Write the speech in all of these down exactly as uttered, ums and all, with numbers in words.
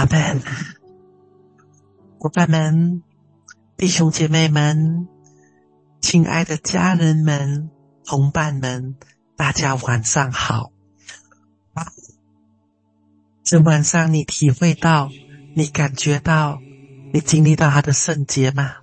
阿们，伙伴们，弟兄姐妹们，亲爱的家人们，同伴们，大家晚上好。这晚上你体会到，你感觉到，你经历到他的圣洁吗？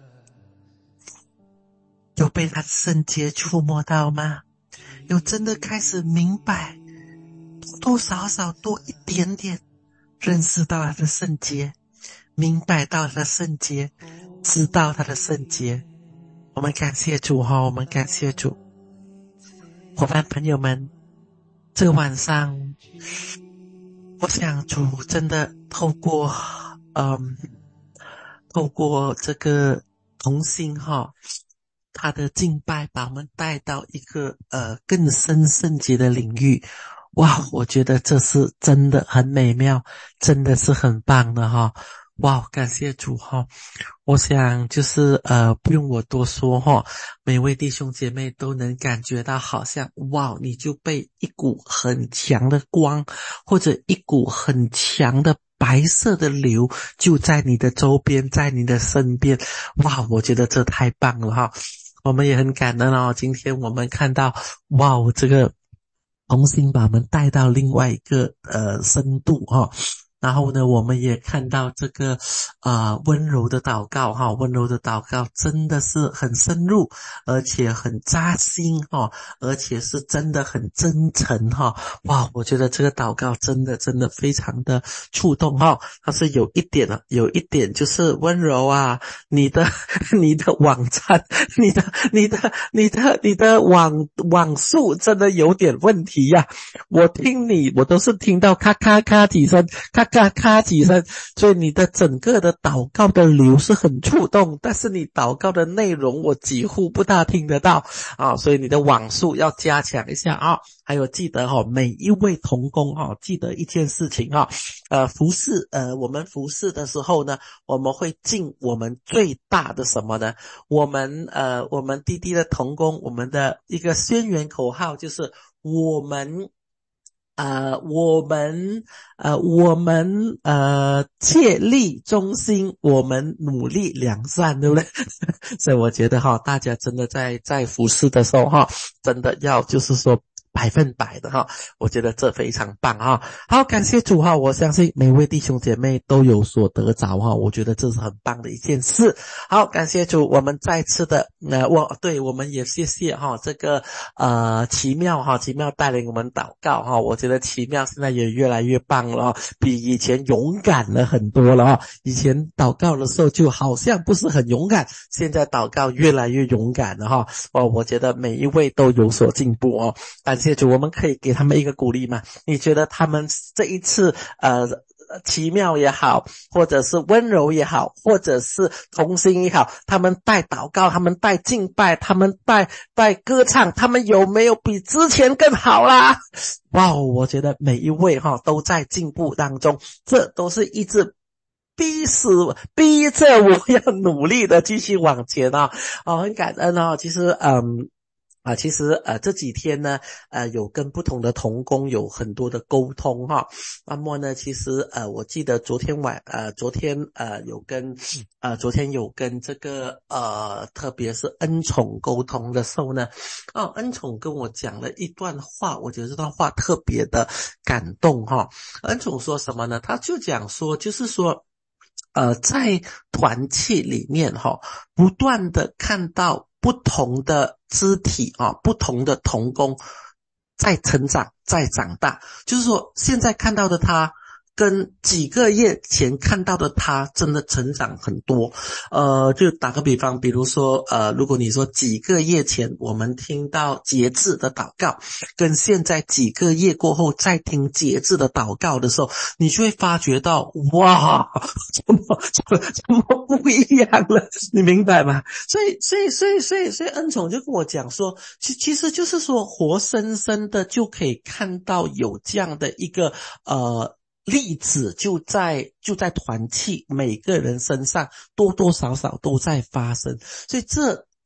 有被他的圣洁触摸到吗？有真的开始明白，多多少少多一点点认识到他的圣洁，明白到他的圣洁，知道他的圣洁。我们感谢主哈，我们感谢主。伙伴朋友们，这个晚上我想主真的透过嗯，透过这个同心哈，他的敬拜把我们带到一个呃更深圣洁的领域。哇，我觉得这是真的很美妙，真的是很棒的哈。哇，感谢主哈。我想就是呃不用我多说哈，每位弟兄姐妹都能感觉到好像哇，你就被一股很强的光或者一股很强的白色的流就在你的周边，在你的身边。哇，我觉得这太棒了哈。我们也很感恩哦，今天我们看到哇，这个同心把我们带到另外一个呃深度哈。然后呢，我们也看到这个呃温柔的祷告哈，温柔的祷告真的是很深入，而且很扎心哈，而且是真的很真诚哈。哇，我觉得这个祷告真的真的非常的触动哈。它是有一点啊，有一点就是温柔啊，你的你的网站，你的你的你的你的网网速真的有点问题呀、啊。我听你，我都是听到咔咔咔几声，咔咔咔几声，所以你的整个的祷告的流是很触动，但是你祷告的内容我几乎不大听得到啊，所以你的网速要加强一下啊。还有记得哈、哦，每一位同工哈、哦，记得一件事情哈、哦，呃，服侍呃，我们服侍的时候呢，我们会尽我们最大的什么呢？我们呃，我们滴滴的同工，我们的一个宣言口号就是我们。呃，我们呃，我们呃，切力忠心，我们努力良善，对不对？所以我觉得哈，大家真的在在服侍的时候哈，真的要就是说百分百的哈，我觉得这非常棒哈。好，感谢主哈，我相信每位弟兄姐妹都有所得着哈，我觉得这是很棒的一件事。好，感谢主，我们再次的呃，我对我们也谢谢哈，这个呃奇妙哈，奇妙带领我们祷告哈，我觉得奇妙现在也越来越棒了，比以前勇敢了很多了哈。以前祷告的时候就好像不是很勇敢，现在祷告越来越勇敢了哈。哦，我觉得每一位都有所进步哦。感谢主，我们可以给他们一个鼓励吗？你觉得他们这一次呃奇妙也好，或者是温柔也好，或者是同心也好，他们带祷告，他们带敬拜，他们带带歌唱，他们有没有比之前更好啦？哇，我觉得每一位哈都在进步当中，这都是一直逼死逼着我要努力的继续往前啊！哦，很感恩哦。其实嗯啊，其实呃这几天呢，呃有跟不同的同工有很多的沟通哈。那么呢，其实呃我记得昨天晚呃昨天呃有跟呃昨天有跟这个呃特别是恩宠沟通的时候呢，哦恩宠跟我讲了一段话，我觉得这段话特别的感动哈。恩宠说什么呢？他就讲说，就是说。呃，在团契里面哈，不断的看到不同的肢体啊，不同的同工在成长，在长大，就是说现在看到的他跟几个月前看到的他真的成长很多。呃，就打个比方，比如说呃，如果你说几个月前我们听到节制的祷告，跟现在几个月过后再听节制的祷告的时候，你就会发觉到哇，怎么怎么怎么不一样了，你明白吗？所以所以所以所以所以恩宠就跟我讲说，其其实就是说活生生的就可以看到有这样的一个呃例子，就在就在团契每个人身上多多少少都在发生。所以这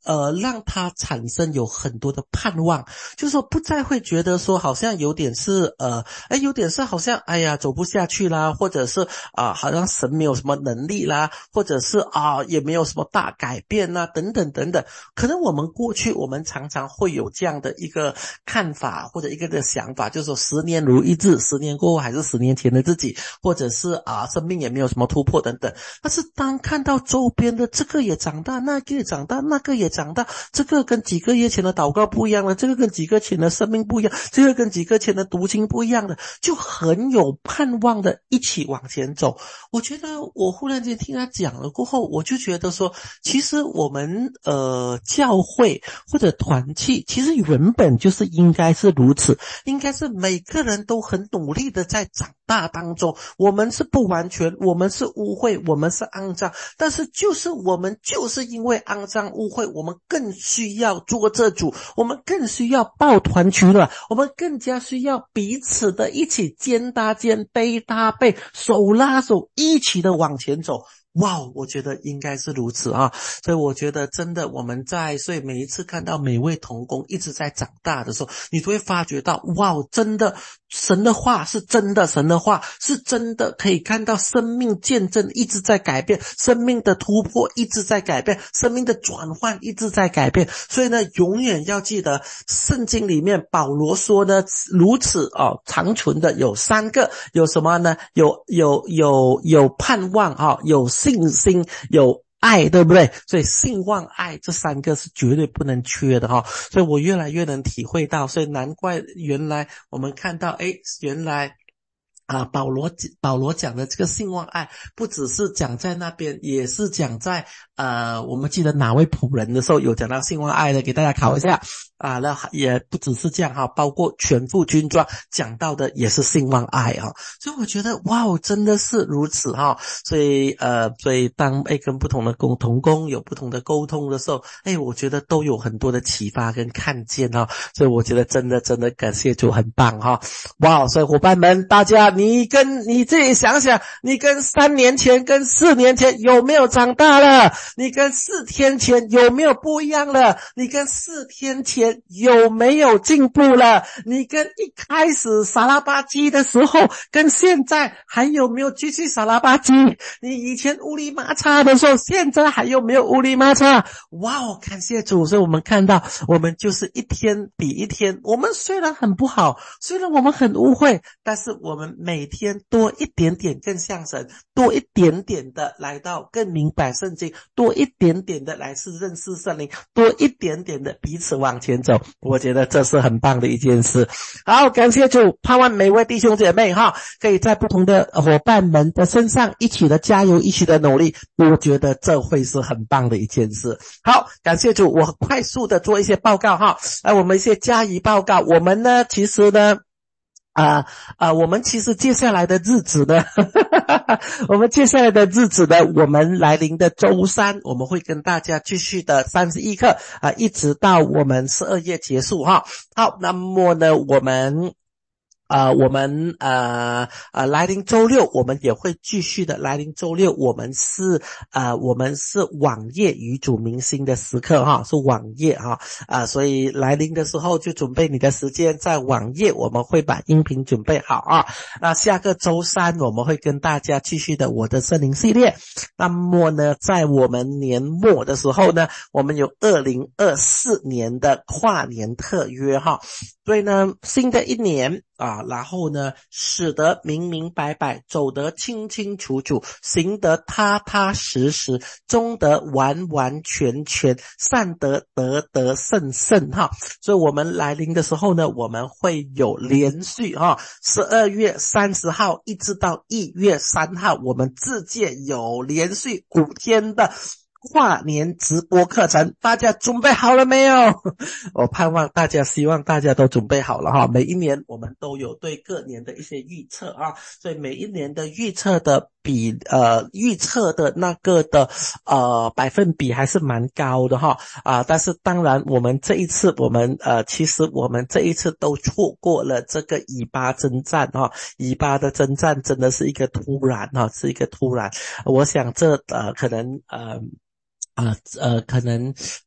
呃让他产生有很多的盼望，就是说不再会觉得说好像有点是呃哎有点是好像哎呀走不下去啦，或者是啊、呃、好像神没有什么能力啦，或者是啊、呃、也没有什么大改变啦等等等等。可能我们过去我们常常会有这样的一个看法或者一个的想法，就是说十年如一日，十年过后还是十年前的自己，或者是啊生命也没有什么突破等等。但是当看到周边的这个也长大，那个也长大，那个也长大，这个跟几个月前的祷告不一样了，这个跟几个前的生命不一样，这个跟几个前的读经不一样的，就很有盼望的一起往前走。我觉得我忽然间听他讲了过后，我就觉得说其实我们呃教会或者团契其实原本就是应该是如此，应该是每个人都很努力的在长大当中。我们是不完全，我们是污秽，我们是肮脏，但是就是我们就是因为肮脏污秽，我们更需要做这主，我们更需要抱团取暖，我们更加需要彼此的一起肩搭肩背搭背手拉手一起的往前走。哇，我觉得应该是如此啊，所以我觉得真的我们在，所以每一次看到每位同工一直在长大的时候，你都会发觉到，哇，真的神的话是真的，神的话是真的，可以看到生命见证一直在改变，生命的突破一直在改变，生命的转换一直在改变。所以呢，永远要记得圣经里面保罗说呢，如此哦，长存的有三个，有什么呢？有有有有盼望啊，有信心，有爱，对不对？所以信望爱这三个是绝对不能缺的哈。所以我越来越能体会到，所以难怪原来我们看到，诶，原来啊，保罗保罗讲的这个信望爱，不只是讲在那边，也是讲在呃，我们记得哪位仆人的时候有讲到信望爱的，给大家考一下啊。那也不只是这样哈，包括全副军装讲到的也是信望爱啊。所以我觉得哇，真的是如此哈。所以呃，所以当诶跟不同的工同工有不同的沟通的时候，诶，我觉得都有很多的启发跟看见哈。所以我觉得真的真的感谢主，很棒哈。哇，所以伙伴们，大家你跟你自己想想，你跟三年前跟四年前有没有长大了？你跟四天前有没有不一样了？你跟四天前有没有进步了？你跟一开始傻拉吧唧的时候跟现在还有没有继续傻拉吧唧？你以前乌里麻叉的时候现在还有没有乌里麻叉？哇哦，感谢主。所以我们看到我们就是一天比一天，我们虽然很不好，虽然我们很污秽，但是我们每天多一点点更像神，多一点点的来到更明白圣经，多一点点的来是认识圣灵，多一点点的彼此往前走。我觉得这是很棒的一件事。好，感谢主，盼望每位弟兄姐妹哈，可以在不同的伙伴们的身上一起的加油，一起的努力。我觉得这会是很棒的一件事。好，感谢主，我快速的做一些报告哈。来，我们一些加以报告。我们呢，其实呢啊啊、呃呃，我们其实接下来的日子呢我们接下来的日子呢，我们来临的周三我们会跟大家继续的三十一课啊、呃，一直到我们十二月结束哈。好，那么呢我们呃，我们呃呃来临周六我们也会继续的，来临周六我们是呃我们是网页与主明星的时刻哈，是网页哈啊、呃，所以来临的时候就准备你的时间，在网页我们会把音频准备好啊。那下个周三我们会跟大家继续的我的圣灵系列。那么呢，在我们年末的时候呢，我们有二零二四年的跨年特约哈。所以呢，新的一年啊，然后呢，使得明明白白，走得清清楚楚，行得踏踏实实，终得完完全全，善得得得胜胜哈。所以我们来临的时候呢，我们会有连续哈，十二月三十号一直到一月三号，我们自界有连续五天的跨年直播课程，大家准备好了没有？我盼望大家，希望大家都准备好了哈。每一年我们都有对各年的一些预测啊，所以每一年的预测的比呃预测的那个的呃百分比还是蛮高的哈啊，但是当然我们这一次我们呃其实我们这一次都错过了这个以巴征战哈，以巴的征战真的是一个突然哈，是一个突然。我想这呃可能呃啊呃可能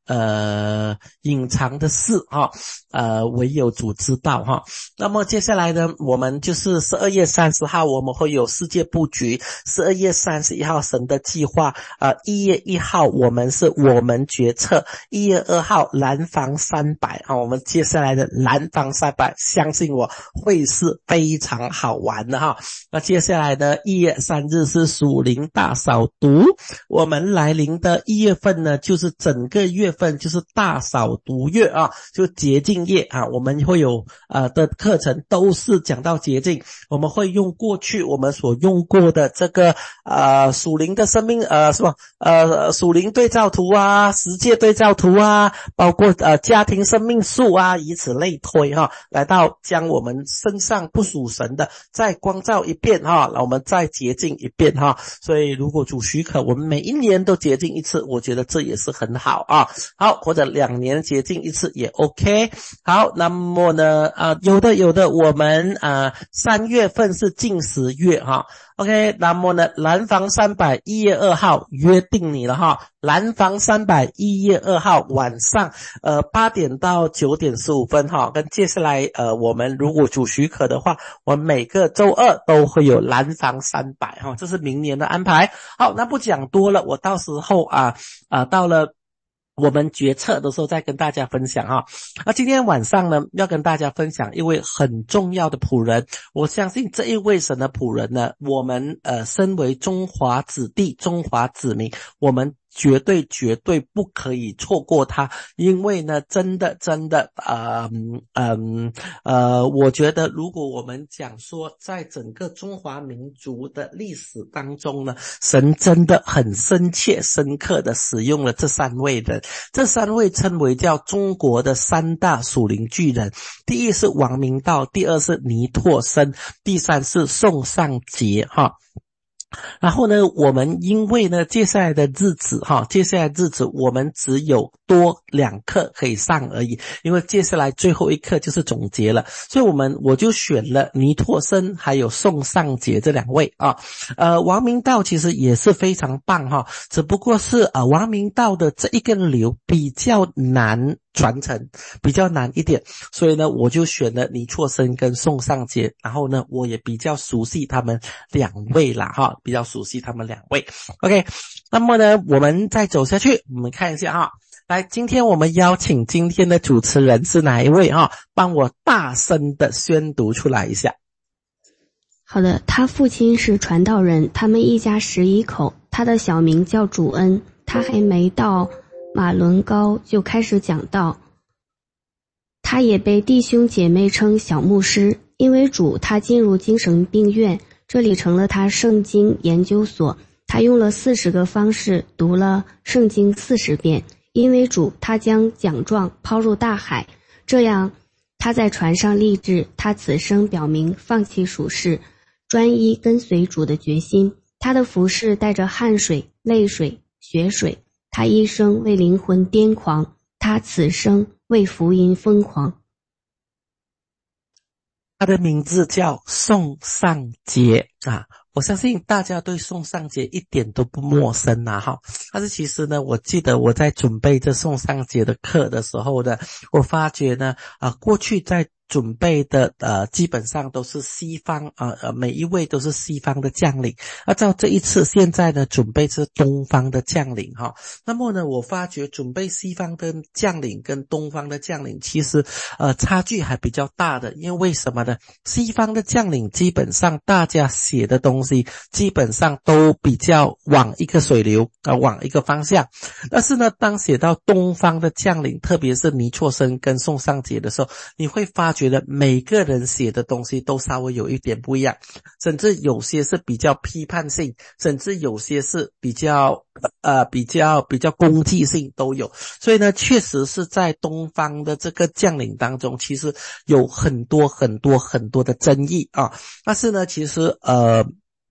呃隐藏的事哈，呃唯有主知道哈。那么接下来呢，我们就是十二月三十号我们会有世界布局，十二月三十一号神的计划，呃一月一号我们是我们决策，一月二号蓝房三百啊，我们接下来的蓝房三百相信我会是非常好玩的哈。那接下来的一月三日是属灵大扫毒，我们来临的一月份呢，就是整个月份就是大扫毒月啊，就洁净月啊，我们会有呃的课程都是讲到洁净，我们会用过去我们所用过的这个呃属灵的生命呃是吧呃属灵对照图啊，十诫对照图啊，包括呃家庭生命树啊，以此类推哈，来到将我们身上不属神的再光照一遍哈，我们再洁净一遍哈。所以如果主许可，我们每一年都洁净一次，我觉得这也是很好啊。好，或者两年洁净一次也 OK。好，那么呢呃有的有的我们呃三月份是禁食月哈。OK， 那么呢蓝房三百一月二号约定你了哈，蓝房三百一月二号晚上呃八点到九点十五分哈，跟接下来呃我们如果主许可的话，我们每个周二都会有蓝房三百哈，这是明年的安排。好，那不讲多了，我到时候啊啊到了我们决策的时候再跟大家分享啊。那今天晚上呢，要跟大家分享一位很重要的仆人，我相信这一位神的仆人呢，我们呃身为中华子弟、中华子民，我们绝对绝对不可以错过他，因为呢真的真的呃嗯呃我觉得如果我们讲说在整个中华民族的历史当中呢，神真的很深切深刻的使用了这三位人，这三位称为叫中国的三大属灵巨人，第一是王明道，第二是尼拓生，第三是宋尚节哈。然后呢，我们因为呢接下来的日子哈，接下来的日子我们只有多两课可以上而已，因为接下来最后一课就是总结了，所以我们我就选了尼拓生还有宋尚节这两位啊。呃，王明道其实也是非常棒哈，只不过是呃王明道的这一个流比较难传承，比较难一点，所以呢我就选了尼拓生跟宋尚节，然后呢我也比较熟悉他们两位啦哈，比较熟悉他们两位。 OK， 那么呢我们再走下去，我们看一下哈。来，今天我们邀请今天的主持人是哪一位哈？帮我大声的宣读出来一下。 好的，他父亲是传道人，他们一家十一口，他的小名叫主恩，他还没到马伦高就开始讲道，他也被弟兄姐妹称小牧师，因为主他进入精神病院，这里成了他圣经研究所，他用了四十个方式读了圣经四十遍，因为主他将奖状抛入大海，这样他在船上立志，他此生表明放弃属世，专一跟随主的决心。他的服事带着汗水、泪水、血水，他一生为灵魂癫狂，他此生为福音疯狂。 他的名字叫宋尚节啊，我相信大家对宋尚节一点都不陌生啊哈。但是其实呢，我记得我在准备这宋尚节的课的时候呢，我发觉呢啊，过去在准备的呃基本上都是西方啊呃每一位都是西方的将领，而照这一次现在呢准备是东方的将领哈。那么呢我发觉准备西方的将领跟东方的将领其实呃差距还比较大的，因为什么呢？西方的将领基本上大家写的东西基本上都比较往一个水流啊、呃、往一个方向，但是呢当写到东方的将领，特别是尼拓生跟宋尚节的时候，你会发觉得每个人写的东西都稍微有一点不一样，甚至有些是比较批判性，甚至有些是比较呃比较比较攻击性都有。所以呢确实是在东方的这个将领当中，其实有很多很多很多的争议啊。但是呢其实呃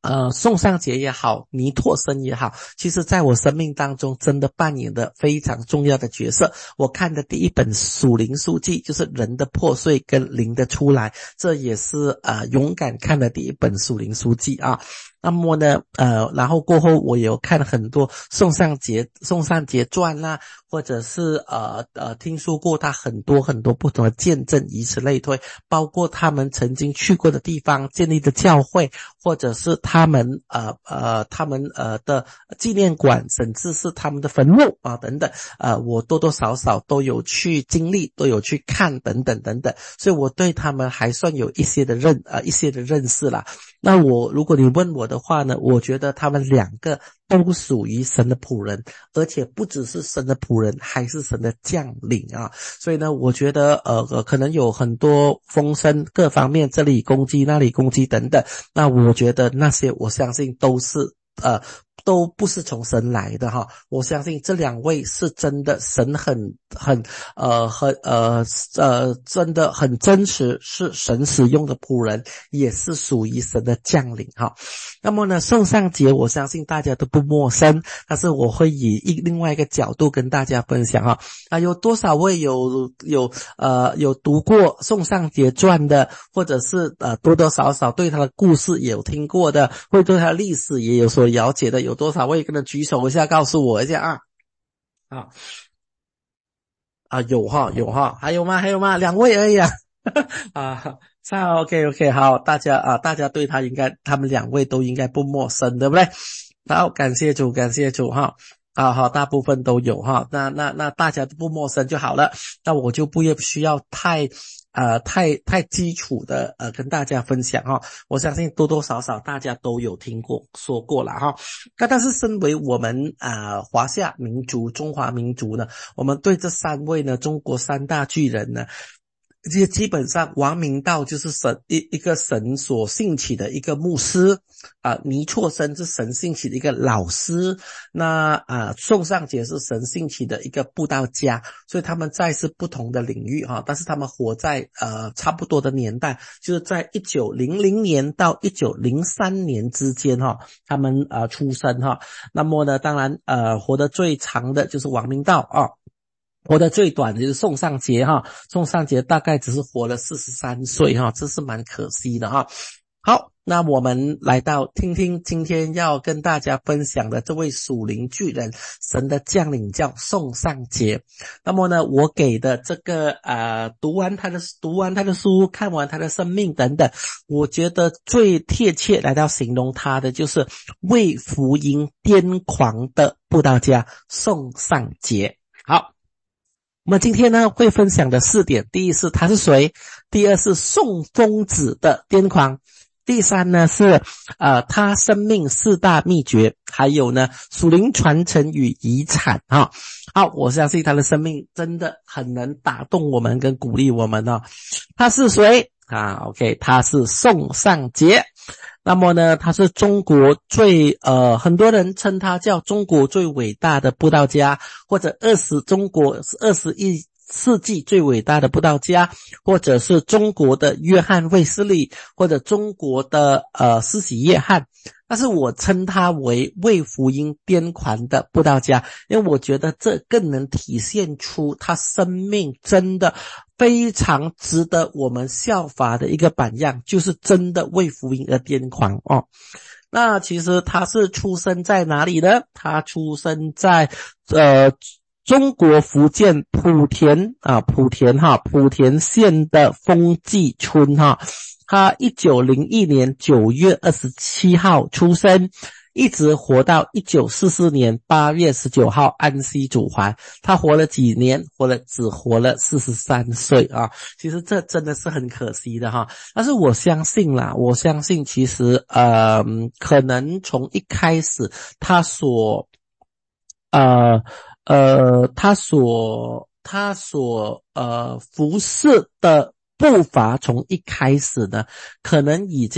呃，宋尚杰也好，倪柝声也好，其实在我生命当中真的扮演的非常重要的角色。我看的第一本属灵书籍就是人的破碎跟灵的出来，这也是呃勇敢看的第一本属灵书籍啊。那么呢，呃，然后过后我有看很多宋尚杰、宋尚杰传啦，或者是呃呃听说过他很多很多不同的见证，以此类推，包括他们曾经去过的地方、建立的教会，或者是他们呃呃他们呃的纪念馆，甚至是他们的坟墓啊等等，呃，我多多少少都有去经历，都有去看等等等等，所以我对他们还算有一些的认呃一些的认识啦。那我如果你问我的话呢，我觉得他们两个都属于神的仆人，而且不只是神的仆人，还是神的将领啊。所以呢，我觉得呃呃可能有很多风声各方面这里攻击那里攻击等等，那我觉得那些我相信都是呃都不是从神来的哈，我相信这两位是真的神很很呃很呃呃真的很真实，是神使用的仆人，也是属于神的将领哈。那么呢，宋尚杰我相信大家都不陌生，但是我会以一另外一个角度跟大家分享哈。啊，有多少位有有呃有读过宋尚杰传的，或者是呃多多少少对他的故事也有听过的，会对他的历史也有所了解的，有多少位跟他举手一下，告诉我一下啊？啊啊，有哈有哈，还有吗？还有吗？两位而已啊。啊，那 OK OK 好，大家啊，大家对他应该，他们两位都应该不陌生，对不对？好，感谢主，感谢主哈。啊好，大部分都有哈，那那那大家都不陌生就好了，那我就不需要太呃太太基础的呃跟大家分享哈，我相信多多少少大家都有听过说过了哈。那但是身为我们啊、呃、华夏民族中华民族呢，我们对这三位呢中国三大巨人呢，其实基本上王明道就是神一一个神所兴起的一个牧师啊、呃，倪柝声是神兴起的一个老师，那啊、呃、宋尚杰是神兴起的一个布道家，所以他们在是不同的领域哈，但是他们活在呃差不多的年代，就是在一九零零年到一九零三年之间哈，他们呃出生哈。那么呢，当然呃活得最长的就是王明道啊。活得最短的就是宋尚杰哈，宋尚杰大概只是活了四十三岁哈，这是蛮可惜的哈。好，那我们来到听听今天要跟大家分享的这位属灵巨人，神的将领叫宋尚杰。那么呢，我给的这个呃读完他的读完他的书，看完他的生命等等，我觉得最贴切来到形容他的就是为福音癫狂的布道家宋尚杰。好，我们今天呢会分享的四点，第一是他是谁，第二是宋疯子的癫狂，第三呢是呃他生命四大秘诀，还有呢属灵传承与遗产啊。好，我相信他的生命真的很能打动我们跟鼓励我们啊。他是谁啊 ？OK， 他是宋尚杰。那么呢，他是中国最呃，很多人称他叫中国最伟大的布道家，或者二十中国二十一世纪最伟大的布道家，或者是中国的约翰卫斯理，或者中国的呃施洗约翰。但是我称他为为福音癫狂的布道家，因为我觉得这更能体现出他生命真的非常值得我们效法的一个榜样，就是真的为福音而癫狂哦。那其实他是出生在哪里呢？他出生在呃中国福建莆田啊，莆田哈，莆田县的丰济村哈。他一九零一年九月二十七号出生，一直活到一九四四年八月十九号安息主怀。他活了几年？活了只活了四十三岁啊！其实这真的是很可惜的哈。但是我相信啦，我相信其实呃，可能从一开始他所呃呃他所他所呃服侍的步伐从一开始呢，可能已经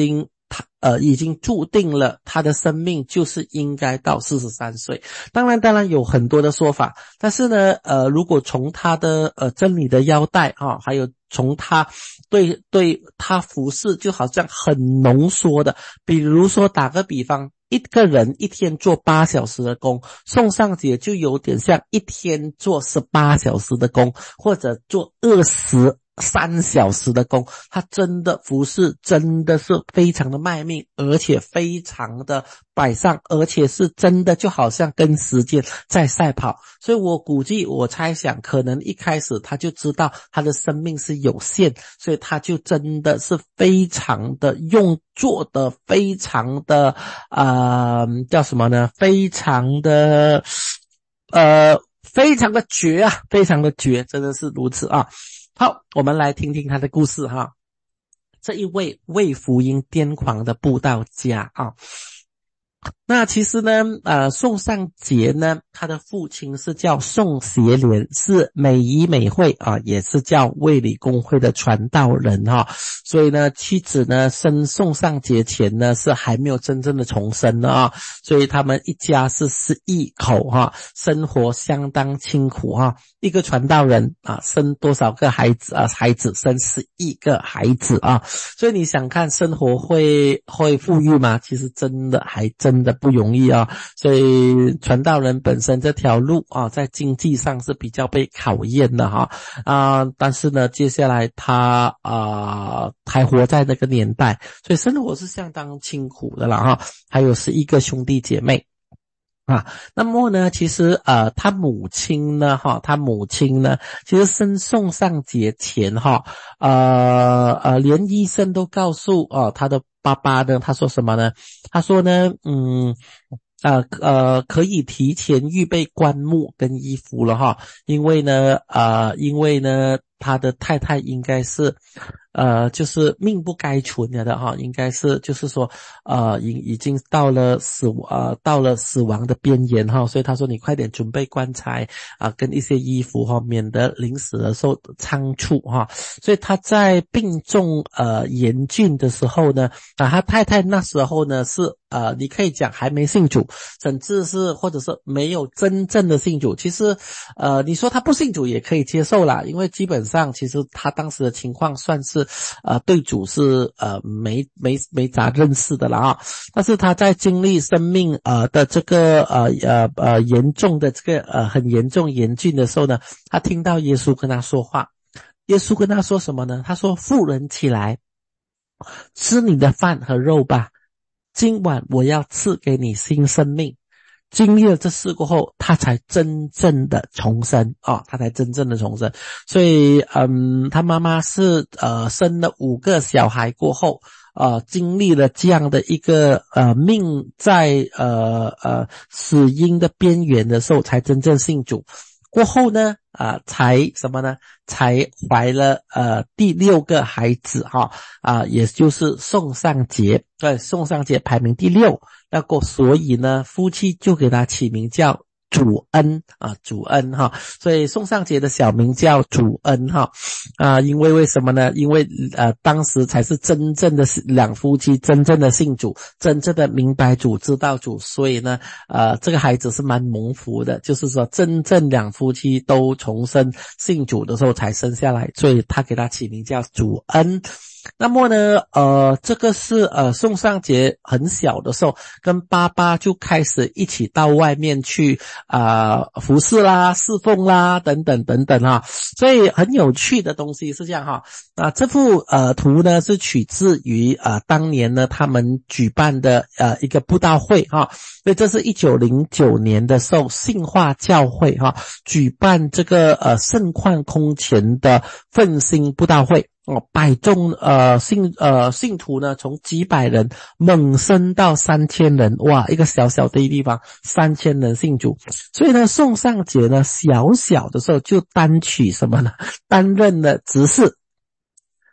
他呃已经注定了他的生命就是应该到四十三岁。当然当然有很多的说法，但是呢呃如果从他的呃真理的腰带啊，还有从他对对他服侍就好像很浓缩的，比如说打个比方，一个人一天做八小时的工，宋尚节就有点像一天做十八小时的工，或者做二十三小时的工。他真的服侍真的是非常的卖命，而且非常的摆上，而且是真的就好像跟时间在赛跑。所以我估计我猜想可能一开始他就知道他的生命是有限，所以他就真的是非常的用做的非常的呃叫什么呢非常的呃非常的绝啊，非常的绝，真的是如此啊。好，我们来听听他的故事哈。这一位为福音癫狂的布道家啊，那其实呢呃宋尚节呢，他的父亲是叫宋协廉，是美仪美会啊，也是叫卫理公会的传道人哈、啊。所以呢妻子呢生宋尚节前呢是还没有真正的重生的啊，所以他们一家是十一口哈、啊，生活相当清苦哈、啊。一个传道人啊生多少个孩子啊？孩子生十一个孩子啊，所以你想看生活会会富裕吗？其实真的还真的不容易啊。所以传道人本身这条路啊，在经济上是比较被考验的哈啊，但是呢，接下来他啊还活在那个年代，所以生活是相当清苦的了哈。还有十一个兄弟姐妹。啊，那么呢，其实呃，他母亲呢，哈，他母亲呢，其实生宋尚节前哈，呃呃，连医生都告诉哦，他的爸爸呢，他说什么呢？他说呢，嗯。呃呃，可以提前预备棺木跟衣服了哈，因为呢，呃，因为呢，他的太太应该是，呃，就是命不该存了的哈，应该是就是说，呃，已已经到了死呃到了死亡的边缘哈，所以他说你快点准备棺材啊、呃，跟一些衣服哈，免得临死的时候仓促哈。所以他在病重呃严峻的时候呢，啊，他太太那时候呢是。呃，你可以讲还没信主，甚至是或者是没有真正的信主。其实，呃，你说他不信主也可以接受啦，因为基本上其实他当时的情况算是呃对主是呃没没没咋认识的了啊。但是他在经历生命呃的这个呃呃呃严重的这个呃很严重严峻的时候呢，他听到耶稣跟他说话。耶稣跟他说什么呢？他说：“妇人起来，吃你的饭和肉吧。今晚我要赐给你新生命。”经历了这事过后，他才真正的重生啊、哦，他才真正的重生。所以，嗯，他妈妈是呃生了五个小孩过后，呃，经历了这样的一个呃命在呃呃死荫的边缘的时候，才真正信主。过后呢，啊、呃，才什么呢？才怀了呃第六个孩子哈啊、呃，也就是宋尚节，对，宋尚节排名第六。那个所以呢，夫妻就给他起名叫主恩啊，主恩哈，所以宋尚节的小名叫主恩哈啊，因为为什么呢？因为呃当时才是真正的两夫妻真正的信主，真正的明白主知道主，所以呢呃这个孩子是蛮蒙福的，就是说真正两夫妻都重生信主的时候才生下来，所以他给他起名叫主恩。那么呢呃这个是呃宋尚节很小的时候跟爸爸就开始一起到外面去啊、呃、服侍啦侍奉啦等等等等哈，所以很有趣的东西是这样哈啊这幅呃图呢是取自于啊、呃、当年呢他们举办的呃一个布道会哈，所以这是一九零九年的时候信化教会哈举办这个呃盛况空前的奋兴布道会。哦，百众呃信呃信徒呢，从几百人猛升到三千人，哇，一个小小的地方，三千人信主。所以呢，宋尚节呢，小小的时候就担取什么呢？担任了执事。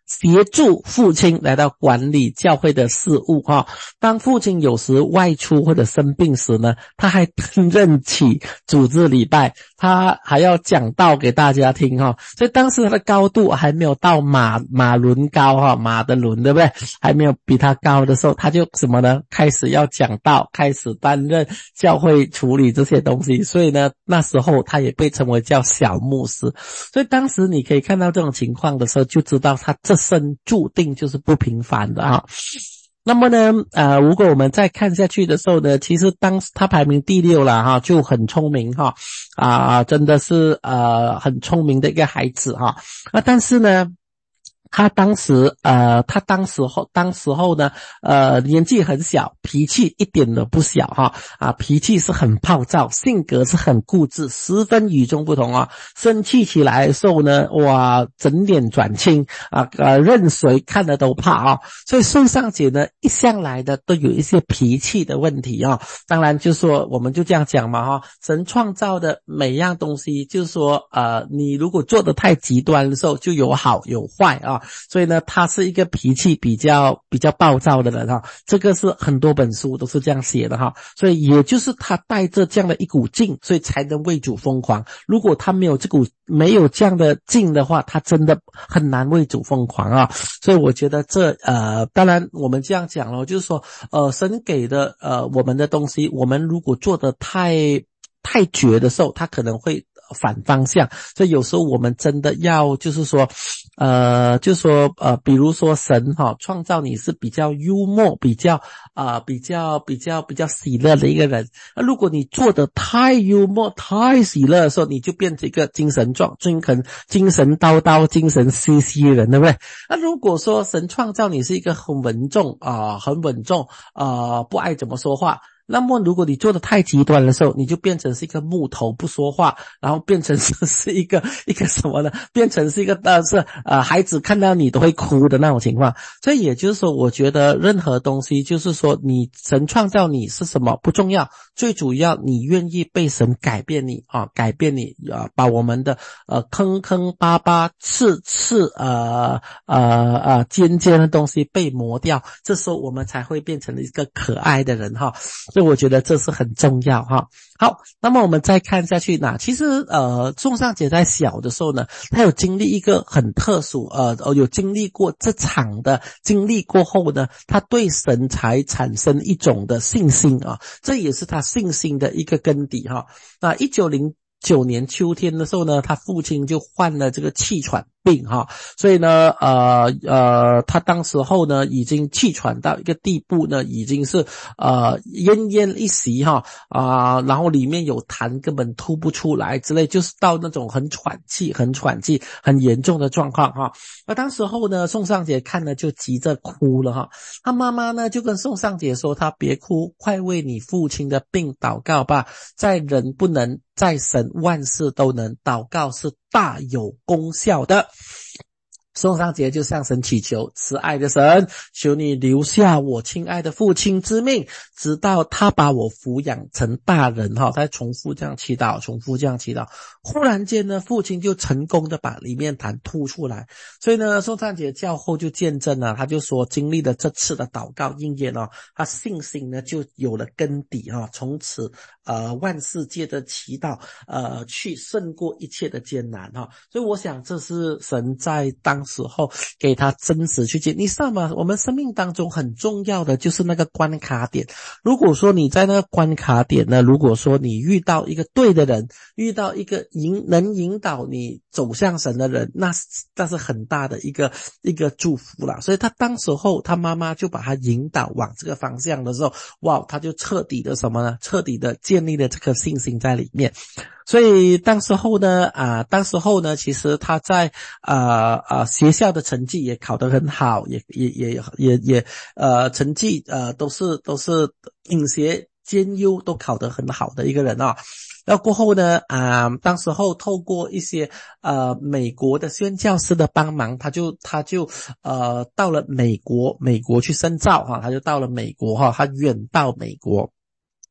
协助父亲来到管理教会的事务哈。当父亲有时外出或者生病时呢，他还担任起组织礼拜，他还要讲道给大家听哈。所以当时他的高度还没有到马马伦高哈，马的伦对不对？还没有比他高的时候，他就什么呢？开始要讲道，开始担任教会处理这些东西。所以呢，那时候他也被称为叫小牧师。所以当时你可以看到这种情况的时候，就知道他这生注定就是不平凡的啊。那么呢，呃，如果我们再看下去的时候呢，其实当时他排名第六了哈，就很聪明哈，啊、呃，真的是呃很聪明的一个孩子哈。啊，但是呢，他当时呃他当时候当时候呢呃年纪很小，脾气一点都不小哈啊脾气是很暴躁，性格是很固执，十分与众不同啊。生气起来的时候呢，哇，整脸转青啊呃任谁看了都怕啊。所以宋尚节呢一向来的都有一些脾气的问题啊。当然就说我们就这样讲嘛哈，神创造的每样东西就是说呃你如果做得太极端的时候，就有好有坏啊。所以呢，他是一个脾气比较比较暴躁的人哈，这个是很多本书都是这样写的哈。所以也就是他带着这样的一股劲，所以才能为主疯狂。如果他没有这股没有这样的劲的话，他真的很难为主疯狂啊。所以我觉得这呃，当然我们这样讲了，就是说呃，神给的呃我们的东西，我们如果做得太太绝的时候，他可能会反方向。所以有时候我们真的要就是说呃就是说呃比如说神哈、哦、创造你是比较幽默，比较啊、呃、比较比较比较喜乐的一个人。那如果你做得太幽默太喜乐的时候，你就变成一个精神状精神精神叨叨精神兮兮的人，对不对？那如果说神创造你是一个很稳重啊、呃、很稳重啊、呃、不爱怎么说话，那么如果你做的太极端的时候，你就变成是一个木头不说话，然后变成是是一个一个什么呢？变成是一个呃是呃孩子看到你都会哭的那种情况。所以也就是说，我觉得任何东西就是说，你神创造你是什么不重要，最主要你愿意被神改变你啊，改变你啊，把我们的呃坑坑巴巴刺刺呃呃呃尖尖的东西被磨掉，这时候我们才会变成一个可爱的人哈。所以我觉得这是很重要哈。好，那么我们再看下去呢，其实呃宋尚节在小的时候呢，他有经历一个很特殊呃有经历过这场的经历过后呢，他对神才产生一种的信心啊，这也是他信心的一个根底哈。那一九零九年秋天的时候呢，他父亲就患了这个气喘病哈，所以呢呃呃他当时候呢已经气喘到一个地步呢，已经是呃奄奄一息哈啊、呃，然后里面有痰根本吐不出来之类，就是到那种很喘气很喘气很严重的状况哈。那当时候呢宋尚节看了就急着哭了哈，他妈妈呢就跟宋尚节说，他别哭，快为你父亲的病祷告吧，在人不能，在神万事都能，祷告是大有功效的。宋尚节就向神祈求，慈爱的神，求你留下我亲爱的父亲之命，直到他把我抚养成大人哈。他重复这样祈祷，重复这样祈祷。忽然间呢，父亲就成功的把里面痰吐出来。所以呢，宋尚节教后就见证了，他就说经历了这次的祷告应验哦，他信心呢就有了根底哈。从此呃万事皆得祈祷，呃去胜过一切的艰难哈。所以我想这是神在当时候给他真实去见。你知道吗？我们生命当中很重要的就是那个关卡点。如果说你在那个关卡点呢，如果说你遇到一个对的人，遇到一个引能引导你走向神的人，那那是很大的一个一个祝福啦。所以他当时候他妈妈就把他引导往这个方向的时候，哇，他就彻底的什么呢？彻底的建立了这颗信心在里面。所以当时候呢啊、呃，当时候呢其实他在呃呃学校的成绩也考得很好，也也也也也呃成绩呃都是都是品学兼优，都考得很好的一个人啊。然后过后呢啊、呃，当时候透过一些呃美国的宣教师的帮忙，他就他就呃到了美国美国去深造哈，他就到了美国哈，他远到美国。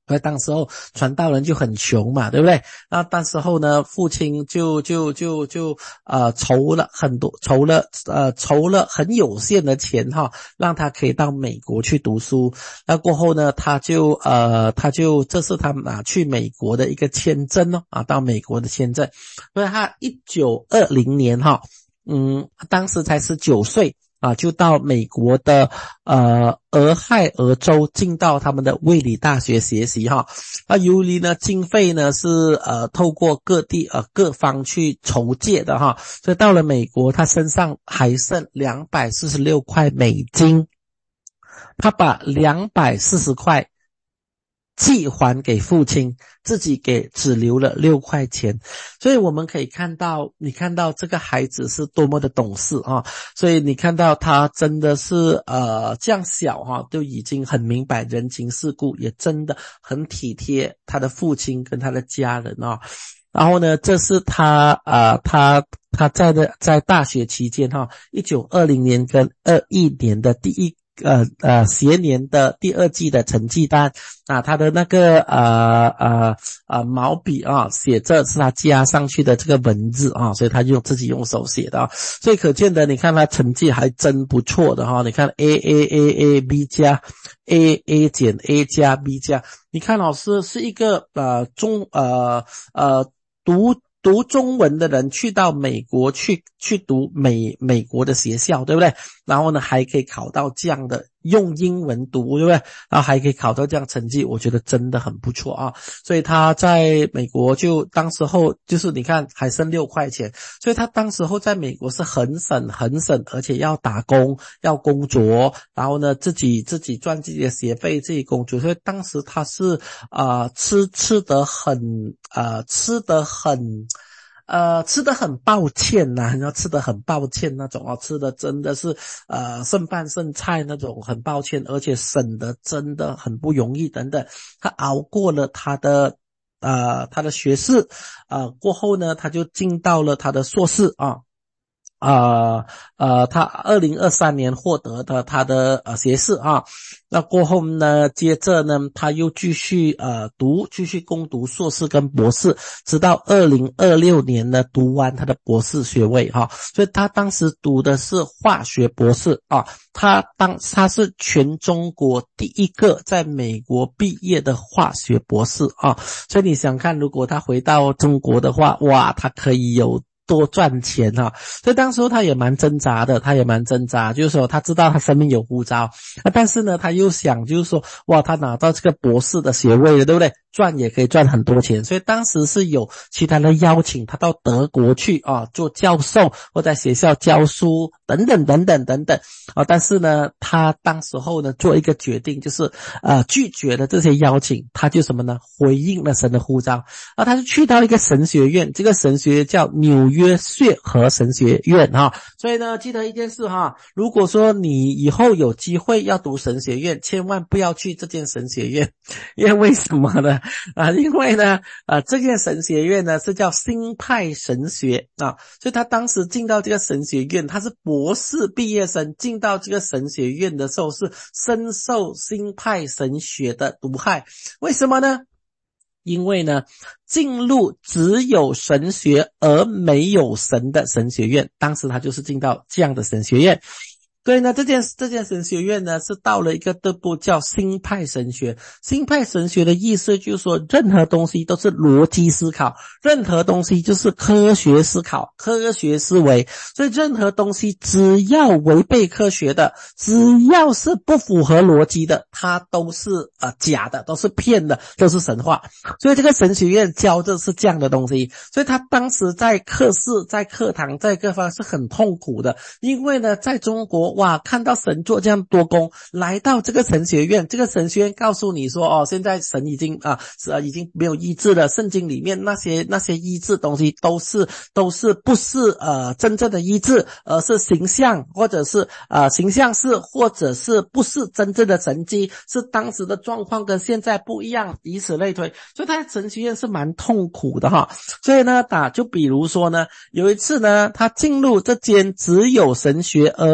所以当时候传道人就很穷嘛，对不对？那当时候呢，父亲就就就就呃筹了很多，筹了呃筹了很有限的钱哈，让他可以到美国去读书。那过后呢，他就呃他就这是他拿去美国的一个签证哦啊，到美国的签证。所以他一九二零年哈，嗯，当时才十九岁。啊，就到美国的呃俄亥俄州，进到他们的卫理大学学习哈。那由于呢经费呢是呃透过各地呃各方去筹借的哈，所以到了美国，他身上还剩两百四十六块美金，他把两百四十块寄还给父亲，自己给只留了六块钱。所以我们可以看到，你看到这个孩子是多么的懂事啊！所以你看到他真的是呃这样小哈、啊，都已经很明白人情世故，也真的很体贴他的父亲跟他的家人啊。然后呢，这是他呃他他在的在大学期间哈、啊，一九二零年跟二一年的第一。呃呃，学年的第二季的成绩单啊，他的那个呃呃呃毛笔啊，写着是他加上去的这个文字啊，所以他用自己用手写的啊，所以可见的，你看他成绩还真不错的哈、啊，你看 A A A A B 加 A A 减 A 加 B 加，你看老师是一个呃中呃呃读。读中文的人去到美国去去读美美国的学校，对不对？然后呢，还可以考到这样的用英文读，对不对？然后还可以考到这样成绩，我觉得真的很不错啊。所以他在美国就当时候就是你看还剩六块钱，所以他当时候在美国是很省很省，而且要打工要工作，然后呢自己自己赚自己的学费，自己工作，所以当时他是呃吃吃得很呃吃得很。呃，吃得很抱歉呐、啊，然后吃得很抱歉那种哦，吃的真的是呃剩饭剩菜那种，很抱歉，而且省得真的很不容易等等。他熬过了他的呃他的学士，呃过后呢，他就进到了他的硕士啊。呃呃，他二零二三年获得的他的呃学士啊，那过后呢，接着呢，他又继续呃读，继续攻读硕士跟博士，直到二零二六年呢读完他的博士学位哈、啊，所以他当时读的是化学博士啊，他当他是全中国第一个在美国毕业的化学博士啊，所以你想看，如果他回到中国的话，哇，他可以有多赚钱哈、啊，所以当时他也蛮挣扎的，他也蛮挣扎，就是说他知道他身边有护照，但是呢，他又想就是说，哇，他拿到这个博士的学位了，对不对？赚也可以赚很多钱，所以当时是有其他的邀请他到德国去啊做教授或在学校教书等等等等等等啊，但是呢，他当时候呢做一个决定，就是呃拒绝了这些邀请，他就什么呢？回应了神的呼召啊，他就去到一个神学院，这个神学院叫纽约血和神学院哈、啊，所以呢，记得一件事哈、啊，如果说你以后有机会要读神学院，千万不要去这间神学院，因为为什么呢？啊，因为呢，啊，这间神学院呢是叫新派神学啊，所以他当时进到这个神学院，他是博士毕业生，进到这个神学院的时候是深受新派神学的毒害。为什么呢？因为呢，进入只有神学而没有神的神学院，当时他就是进到这样的神学院。所以呢，这件这件神学院呢是到了一个地步叫新派神学。新派神学的意思就是说，任何东西都是逻辑思考，任何东西就是科学思考、科学思维。所以任何东西只要违背科学的，只要是不符合逻辑的，它都是呃假的，都是骗的，都是神话。所以这个神学院教的是这样的东西。所以他当时在课室、在课堂、在各方是很痛苦的，因为呢，在中国。哇，看到神做这样多工，来到这个神学院，这个神学院告诉你说，哦，现在神已经啊，是啊，已经没有医治了。圣经里面那些那些医治东西都是都是不是呃真正的医治，而是形象，或者是呃形象是，或者是不是真正的神迹，是当时的状况跟现在不一样，以此类推。所以他在神学院是蛮痛苦的哈。所以呢，打就比如说呢，有一次呢，他进入这间只有神学而没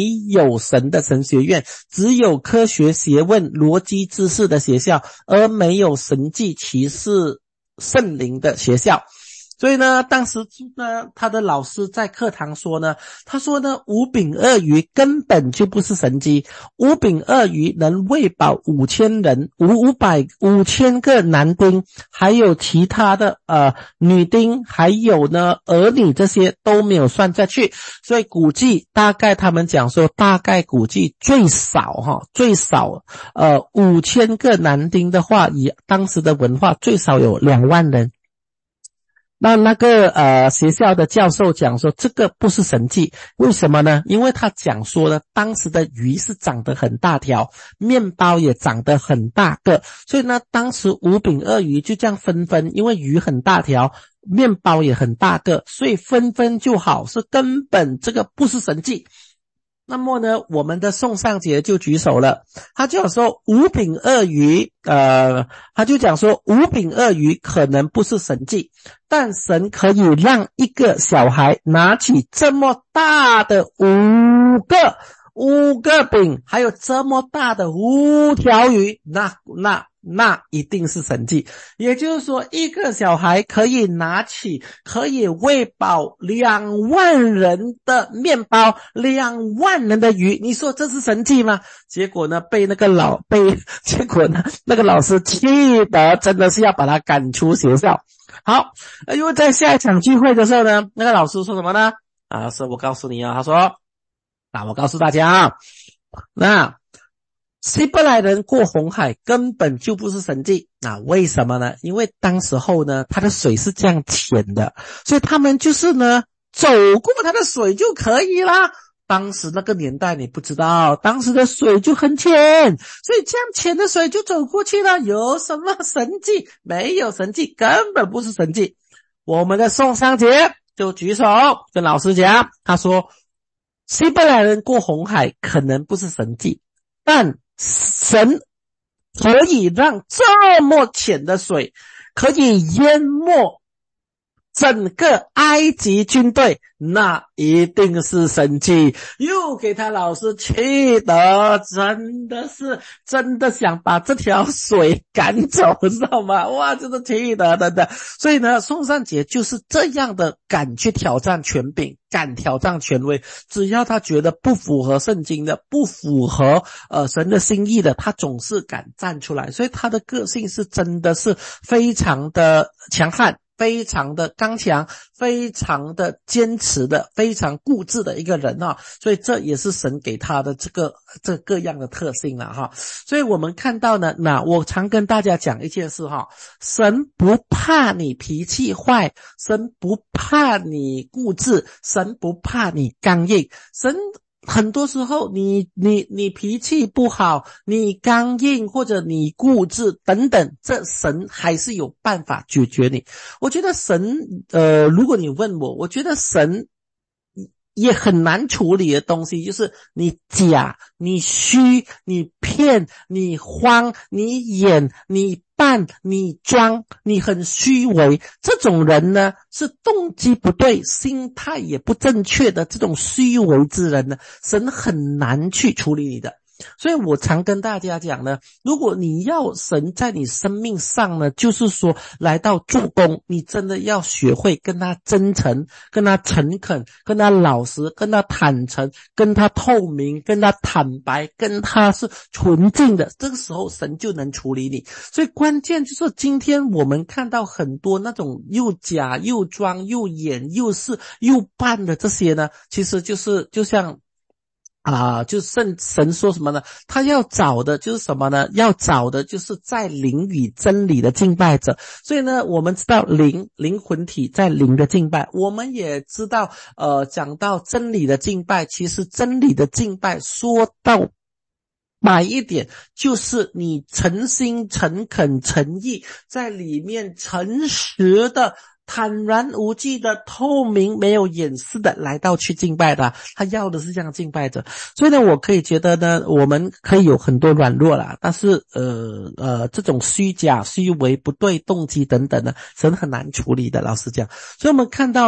没有神的神学院，只有科学学问逻辑知识的学校，而没有神迹奇事圣灵的学校。所以呢，当时呢，他的老师在课堂说呢，他说呢，五饼二鱼根本就不是神迹，五饼二鱼能喂饱五千人，五五百五千个男丁，还有其他的呃女丁，还有呢儿女，这些都没有算下去，所以估计大概他们讲说，大概估计最少哈，最少呃五千个男丁的话，以当时的文化最少有两万人。那那个呃学校的教授讲说，这个不是神迹，为什么呢？因为他讲说呢，当时的鱼是长得很大条，面包也长得很大个，所以呢，当时五饼二鱼就这样分分，因为鱼很大条，面包也很大个，所以分分就好，是根本这个不是神迹。那么呢，我们的宋尚节就举手了，他就说五饼二鱼，呃，他就讲说五饼二鱼可能不是神迹，但神可以让一个小孩拿起这么大的五个五个饼，还有这么大的五条鱼，那那那一定是神迹。也就是说，一个小孩可以拿起可以喂饱两万人的面包，两万人的鱼，你说这是神迹吗？结果呢，被那个老被结果呢，那个老师气得真的是要把他赶出学校。好，因为在下一场聚会的时候呢，那个老师说什么呢？啊，是我告诉你啊，他说，那我告诉大家啊，那希伯来人过红海根本就不是神迹，那为什么呢？因为当时候呢，它的水是这样浅的，所以他们就是呢走过它的水就可以啦。当时那个年代你不知道，当时的水就很浅，所以这样浅的水就走过去了，有什么神迹？没有神迹，根本不是神迹。我们的宋尚节就举手跟老师讲，他说希伯来人过红海可能不是神迹，但神可以让这么浅的水可以淹没整个埃及军队，那一定是神迹。又给他老师气得真的是真的想把这条水赶走，知道吗？哇，真的气得真的。所以呢，宋尚节就是这样的敢去挑战权柄，敢挑战权威，只要他觉得不符合圣经的，不符合呃神的心意的，他总是敢站出来。所以他的个性是真的是非常的强悍，非常的刚强，非常的坚持的，非常固执的一个人啊，所以这也是神给他的这个这各样的特性了哈。所以我们看到呢，那我常跟大家讲一件事哈，神不怕你脾气坏，神不怕你固执，神不怕你刚硬，神很多时候你你你脾气不好，你刚硬或者你固执等等，这神还是有办法解决你。我觉得神呃如果你问我，我觉得神也很难处理的东西，就是你假，你虚，你骗，你慌，你演，你扮，你装，你很虚伪，这种人呢是动机不对，心态也不正确的这种虚伪之人呢，神很难去处理你的。所以我常跟大家讲呢，如果你要神在你生命上呢，就是说来到做工，你真的要学会跟他真诚，跟他诚恳，跟他老实，跟他坦诚，跟他透明，跟他坦白，跟他是纯净的，这个时候神就能处理你。所以关键就是今天我们看到很多那种又假又装又演又是又扮的这些呢，其实就是就像啊，就圣神说什么呢？他要找的就是什么呢？要找的就是在灵与真理的敬拜者。所以呢，我们知道灵灵魂体在灵的敬拜，我们也知道呃，讲到真理的敬拜，其实真理的敬拜说到买一点，就是你诚心诚恳诚意在里面诚实的坦然无惧的透明没有掩饰的来到去敬拜的，他要的是这样敬拜者。所以呢，我可以觉得呢，我们可以有很多软弱啦，但是呃呃这种虚假虚伪不对动机等等呢，神很难处理的，老实讲。所以我们看到呢，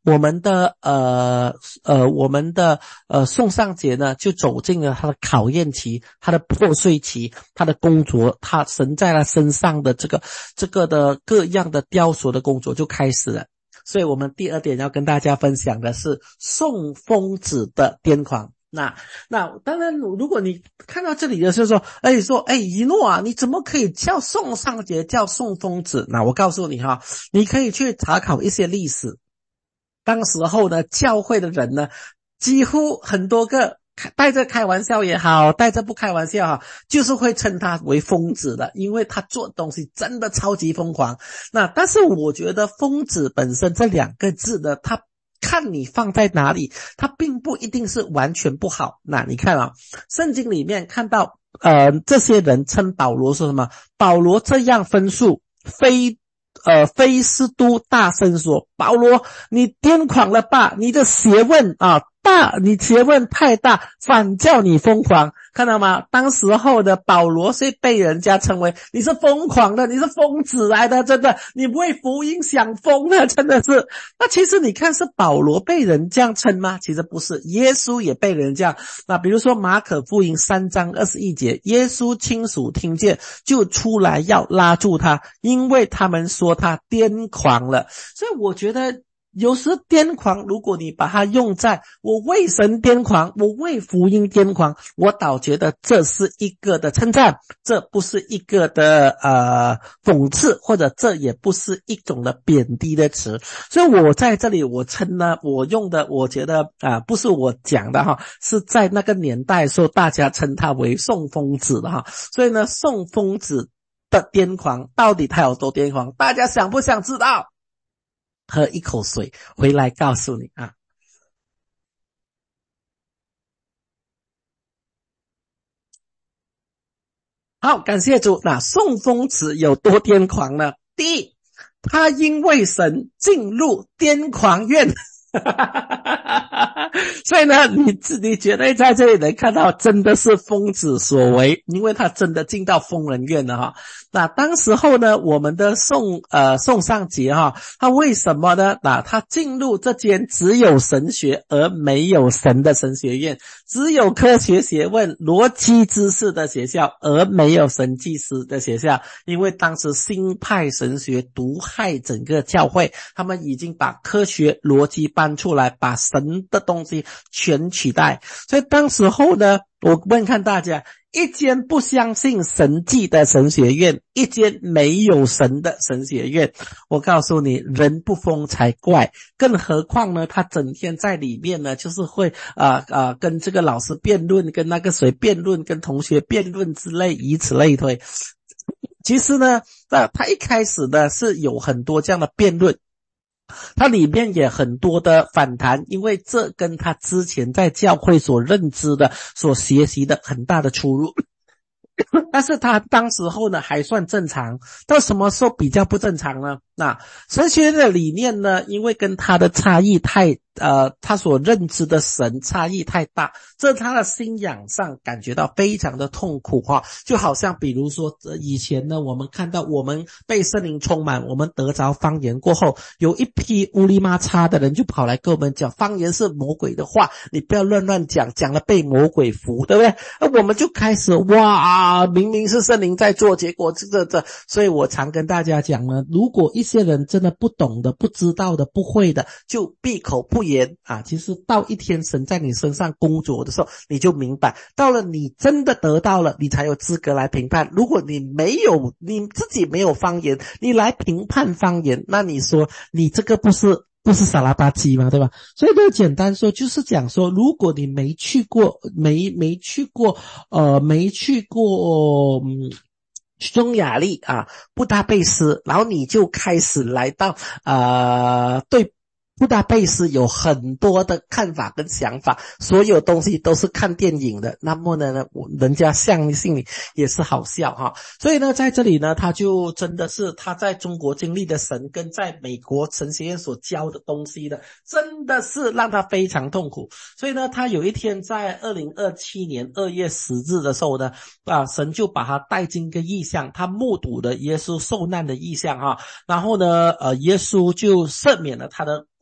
我们的呃呃我们的呃宋尚节呢就走进了他的考验期，他的破碎期，他的工作，他神在他身上的这个这个的各样的雕塑的工作就开始了。所以我们第二点要跟大家分享的是宋疯子的癫狂。那那当然，如果你看到这里的时候说，哎说，哎一诺啊，你怎么可以叫宋尚节叫宋疯子？那我告诉你哈，你可以去查考一些历史。当时候呢，教会的人呢，几乎很多个带着开玩笑也好，带着不开玩笑也好，就是会称他为疯子的，因为他做东西真的超级疯狂。那但是我觉得疯子本身这两个字呢，它看你放在哪里，它并不一定是完全不好。那你看啊，圣经里面看到呃这些人称保罗说什么？保罗这样分数，非呃非斯都大声说，保罗你癫狂了吧，你的学问啊大，你学问太大，反叫你疯狂。看到吗？当时候的保罗是被人家称为你是疯狂的，你是疯子来的，真的，你为福音想疯了，真的是。那其实你看是保罗被人这样称吗？其实不是，耶稣也被人这样。那比如说马可福音三章二十一节，耶稣亲属听见就出来要拉住他，因为他们说他癫狂了。所以我觉得有时癫狂，如果你把它用在我为神癫狂，我为福音癫狂，我倒觉得这是一个的称赞，这不是一个的呃讽刺，或者这也不是一种的贬低的词。所以我在这里我称呢，我用的我觉得啊、呃、不是我讲的哈，是在那个年代说大家称他为宋疯子的哈。所以呢，宋疯子的癫狂到底他有多癫狂，大家想不想知道？喝一口水回来告诉你啊。好，感谢主。那宋疯子有多癫狂呢？第一，他因为神进入癫狂院所以呢，你你绝对在这里能看到真的是疯子所为，因为他真的进到疯人院了哈。那当时候呢，我们的宋呃宋尚节哈，他为什么呢？那他进入这间只有神学而没有神的神学院，只有科学学问逻辑知识的学校，而没有神迹师的学校。因为当时新派神学毒害整个教会，他们已经把科学逻辑搬出来，把神的东西全取代。所以当时候呢，我问看大家，一间不相信神迹的神学院，一间没有神的神学院，我告诉你，人不疯才怪。更何况呢，他整天在里面呢，就是会啊啊、呃呃、跟这个老师辩论，跟那个谁辩论，跟同学辩论之类，以此类推。其实呢，那他一开始呢是有很多这样的辩论，它里面也很多的反弹，因为这跟他之前在教会所认知的、所学习的很大的出入。但是他当时候呢还算正常，到什么时候比较不正常呢？那神学的理念呢，因为跟他的差异太呃，他所认知的神差异太大，这他的信仰上感觉到非常的痛苦哈。就好像比如说以前呢，我们看到我们被圣灵充满，我们得着方言过后，有一批乌里麻叉的人就跑来跟我们讲，方言是魔鬼的话，你不要乱乱讲，讲了被魔鬼服，对不对？那我们就开始哇，明明是圣灵在做，结果这这这，所以我常跟大家讲呢，如果一些人真的不懂的、不知道的、不会的，就闭口不言啊。其实到一天神在你身上工作的时候，你就明白，到了你真的得到了，你才有资格来评判。如果你没有，你自己没有方言，你来评判方言，那你说你这个不是不是傻拉吧唧嘛，对吧？所以就简单说，就是讲说，如果你没去过，没没去过，呃，没去过，嗯。匈牙利啊，布达佩斯，然后你就开始来到呃，对布达佩斯有很多的看法跟想法，所有东西都是看电影的，那么呢，人家相信你也是好笑哈。所以呢，在这里呢，他就真的是他在中国经历的神跟在美国神学院所教的东西的，真的是让他非常痛苦。所以呢，他有一天在二零二七年二月十日的时候呢，啊，神就把他带进一个异象，他目睹了耶稣受难的异象哈，然后呢，呃，耶稣就赦免了他的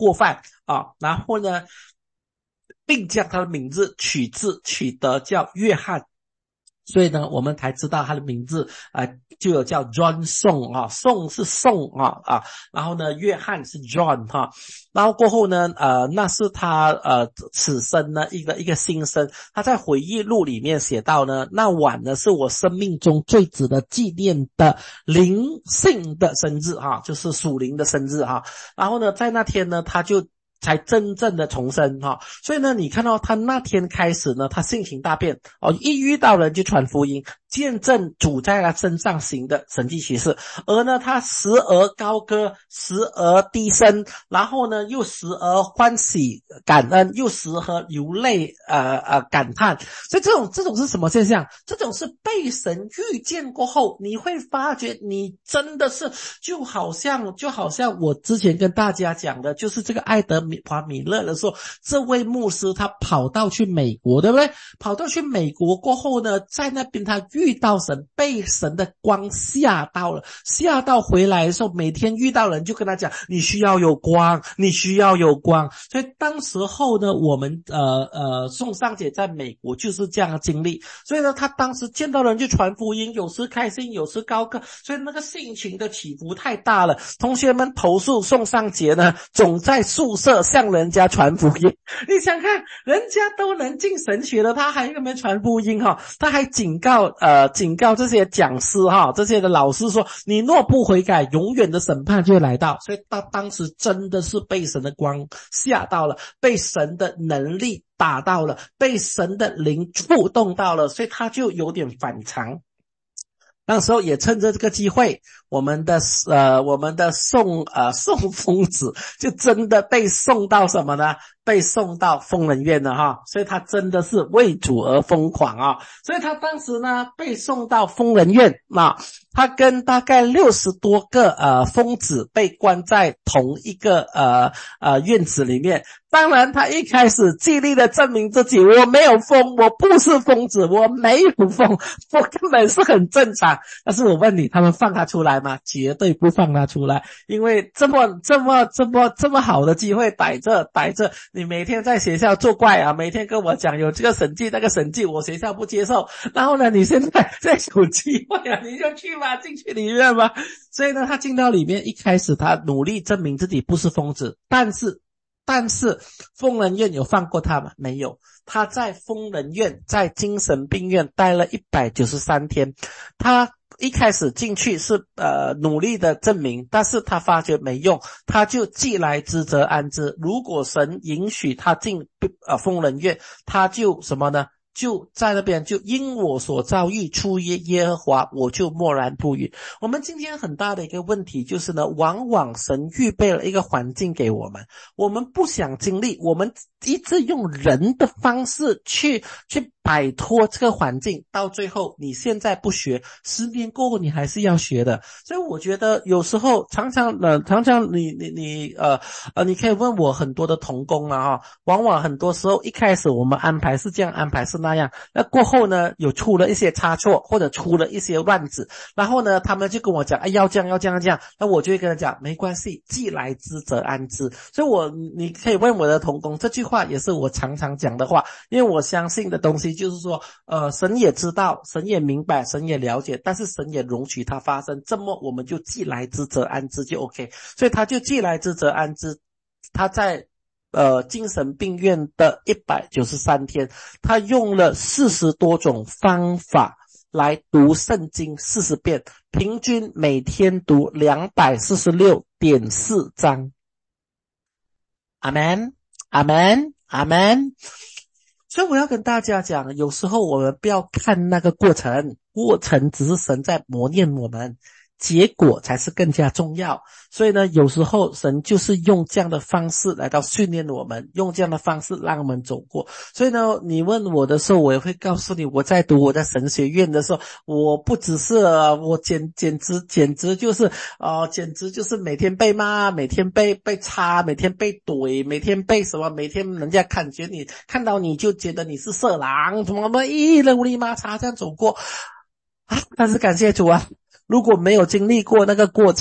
过犯啊，然后呢，并将他的名字取自取得叫约翰。所以呢，我们才知道他的名字啊、呃，就有叫 John 宋啊，宋是宋啊啊，然后呢，约翰是 John 哈、啊，然后过后呢，呃，那是他呃此生呢一个一个新生，他在回忆录里面写到呢，那晚呢是我生命中最值得纪念的灵性的生日哈、啊，就是属灵的生日哈、啊，然后呢，在那天呢，他就才真正的重生哈，所以呢，你看到他那天开始呢，他性情大变哦，一遇到人就传福音，见证主在他身上行的神迹奇事，而呢，他时而高歌，时而低声，然后呢，又时而欢喜感恩，又时而流泪呃呃感叹，所以这种这种是什么现象？这种是被神遇见过后，你会发觉你真的是就好像就好像我之前跟大家讲的，就是这个艾德华米勒的时候，这位牧师他跑到去美国，对不对？跑到去美国过后呢，在那边他遇到神，被神的光吓到了，吓到回来的时候，每天遇到人就跟他讲，你需要有光，你需要有光。所以当时候呢，我们呃呃宋尚姐在美国就是这样的经历，所以呢，他当时见到人就传福音，有时开心，有时高歌，所以那个性情的起伏太大了。同学们投诉宋尚姐呢，总在宿舍向人家传福音，你想看人家都能进神学了，他还有没有传福音哈？他还警告呃警告这些讲师哈，这些的老师说，你若不悔改，永远的审判就会来到。所以他当时真的是被神的光吓到了，被神的能力打到了，被神的灵触动到了，所以他就有点反常。那时候也趁着这个机会，我们的呃我们的宋呃宋疯子就真的被送到什么呢？被送到疯人院了哈，所以他真的是为主而疯狂啊！所以他当时呢被送到疯人院啊，他跟大概六十多个呃疯子被关在同一个呃呃院子里面。当然他一开始极力的证明自己，我没有疯，我不是疯子，我没有疯，我根本是很正常。但是我问你，他们放他出来吗？绝对不放他出来，因为这么这么这么这么好的机会摆着摆着，你每天在学校作怪啊，每天跟我讲有这个审计那个审计，我学校不接受，然后呢你现在在有机会啊，你就去吧，进去里面吧。所以呢他进到里面，一开始他努力证明自己不是疯子，但是但是疯人院有放过他吗？没有。他在疯人院在精神病院待了一百九十三天，他一开始进去是呃努力的证明，但是他发觉没用，他就既来之则安之。如果神允许他进呃疯人院，他就什么呢？就在那边就因我所遭遇出于耶和华，我就默然不语。我们今天很大的一个问题就是呢，往往神预备了一个环境给我们，我们不想经历，我们一直用人的方式去去摆脱这个环境，到最后你现在不学，十年过后你还是要学的。所以我觉得有时候常常呃常常你你你呃呃你可以问我很多的同工啊哈，往往很多时候一开始我们安排是这样安排是那样，那过后呢有出了一些差错或者出了一些乱子，然后呢他们就跟我讲哎要这样要这样要这样，那我就会跟他讲没关系，既来之则安之。所以我你可以问我的同工，这句话也是我常常讲的话，因为我相信的东西就是说呃神也知道，神也明白，神也了解，但是神也容许它发生，这么我们就既来之则安之就 OK。 所以他就既来之则安之，他在呃精神病院的一百九十三天，他用了四十多种方法来读圣经四十遍，平均每天读两百四十六点四章。阿们阿们阿们。所以我要跟大家讲，有时候我们不要看那个过程，过程只是神在磨练我们，结果才是更加重要。所以呢，有时候神就是用这样的方式来到训练我们，用这样的方式让我们走过。所以呢，你问我的时候，我也会告诉你，我在读我在神学院的时候，我不只是、呃、我简简直简直就是呃简直就是每天被骂，每天被被插，每天被怼，每天被什么，每天人家感觉你看到你就觉得你是色狼，怎么么一人乌里麻擦这样走过啊。但是感谢主啊，如果没有经历过那个过程，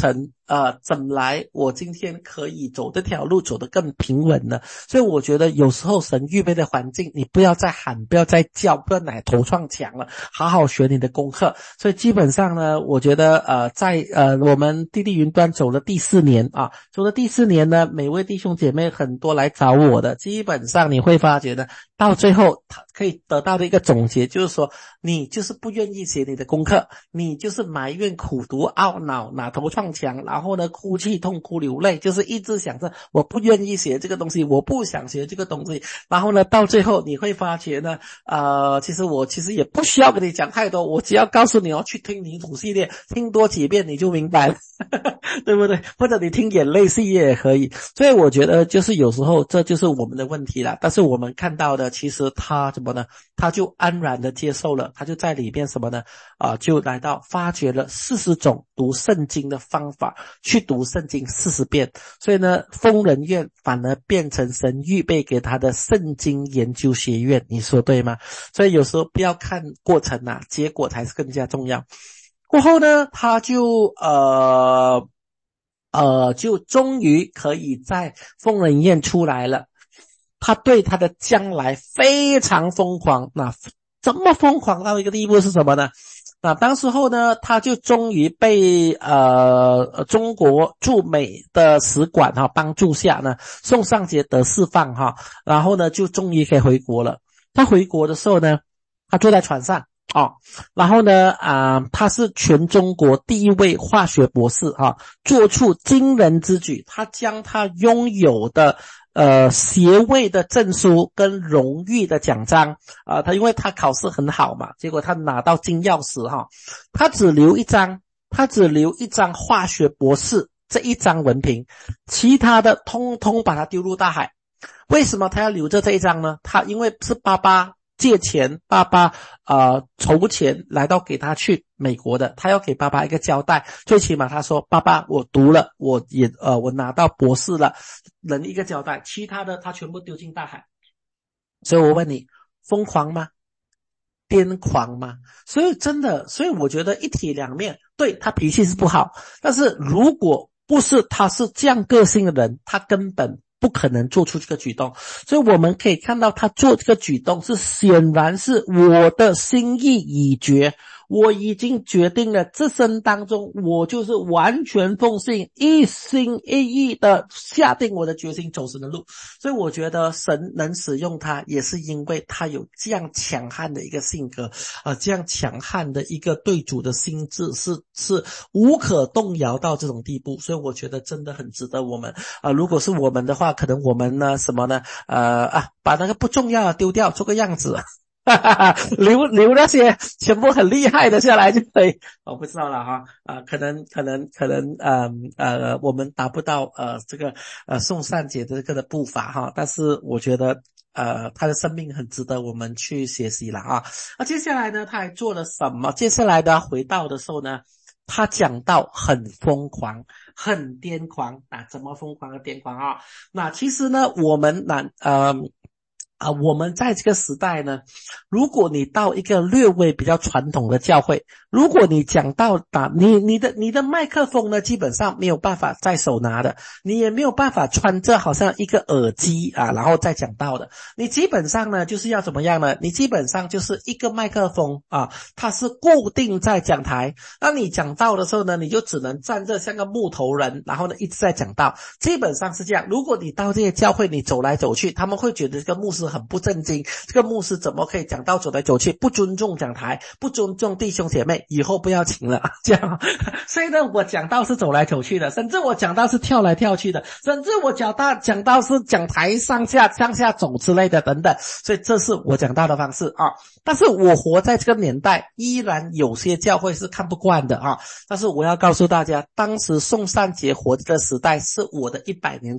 呃，怎么来我今天可以走这条路走得更平稳呢？所以我觉得有时候神预备的环境，你不要再喊，不要再叫，不要奶头撞墙了，好好学你的功课。所以基本上呢，我觉得呃，在呃我们地地云端走了第四年啊，走了第四年呢，每位弟兄姐妹很多来找我的，基本上你会发觉呢，到最后他可以得到的一个总结就是说，你就是不愿意写你的功课，你就是埋怨苦读懊恼拿头撞墙，然后呢哭泣痛哭流泪，就是一直想着我不愿意写这个东西，我不想学这个东西，然后呢到最后你会发觉呢呃，其实我其实也不需要跟你讲太多，我只要告诉你哦，去听泥土系列听多几遍你就明白了对不对？或者你听眼泪系列也可以。所以我觉得就是有时候这就是我们的问题了，但是我们看到的其实他怎么呢，他就安然的接受了，他就在里面什么呢啊、呃，就来到发掘了四十种读圣经的方法，去读圣经四十遍。所以呢疯人院反而变成神预备给他的圣经研究学院，你说对吗？所以有时候不要看过程啊，结果才是更加重要。过后呢他就呃呃就终于可以在疯人院出来了，他对他的将来非常疯狂。那怎么疯狂到一个地步是什么呢？那当时候呢他就终于被呃中国驻美的使馆哈、啊、帮助下呢，宋尚节得释放哈、啊，然后呢就终于可以回国了。他回国的时候呢，他坐在船上哦，然后呢啊、呃，他是全中国第一位化学博士哈、啊，做出惊人之举，他将他拥有的呃学位的证书跟荣誉的奖章啊、呃，他因为他考试很好嘛，结果他拿到金钥匙哈，他只留一张，他只留一张化学博士这一张文凭，其他的通通把他丢入大海。为什么他要留着这一张呢？他因为是爸爸借钱，爸爸呃筹钱来到给他去美国的，他要给爸爸一个交代，最起码他说爸爸我读了，我也呃我拿到博士了，人一个交代，其他的他全部丢进大海。所以我问你，疯狂吗？癫狂吗？所以真的，所以我觉得一体两面，对，他脾气是不好，但是如果不是他是这样个性的人，他根本不可能做出这个举动。所以我们可以看到他做这个举动是显然是我的心意已决，我已经决定了这生当中我就是完全奉信，一心一意的下定我的决心走神的路。所以我觉得神能使用他也是因为他有这样强悍的一个性格呃，这样强悍的一个对主的心智是是无可动摇到这种地步。所以我觉得真的很值得我们呃，如果是我们的话，可能我们呢什么呢呃啊，把那个不重要的丢掉，做个样子哈哈哈，留留那些全部很厉害的下来就可以。我不知道了哈，啊、呃，可能可能可能呃呃，我们达不到呃这个呃宋尚节的这个的步伐哈，但是我觉得呃他的生命很值得我们去学习了啊。那接下来呢，他还做了什么？接下来呢，回到的时候呢，他讲到很疯狂，很癫狂啊，怎么疯狂和癫狂啊？那其实呢，我们男呃。啊，我们在这个时代呢，如果你到一个略微比较传统的教会，如果你讲到打你你的你的麦克风呢，基本上没有办法在手拿的，你也没有办法穿着好像一个耳机啊，然后再讲到的。你基本上呢，就是要怎么样呢？你基本上就是一个麦克风啊，它是固定在讲台。当你讲到的时候呢，你就只能站着像个木头人，然后呢一直在讲道，基本上是这样。如果你到这些教会，你走来走去，他们会觉得这个牧师很不正经，这个牧师怎么可以讲道走来走去，不尊重讲台，不尊重弟兄姐妹，以后不要请了这样。所以呢，我讲道是走来走去的，甚至我讲道是跳来跳去的，甚至我讲道讲道是讲台上下上下走之类的等等。所以这是我讲道的方式啊。但是我活在这个年代，依然有些教会是看不惯的啊。但是我要告诉大家，当时宋尚节活这个时代是我的一百年前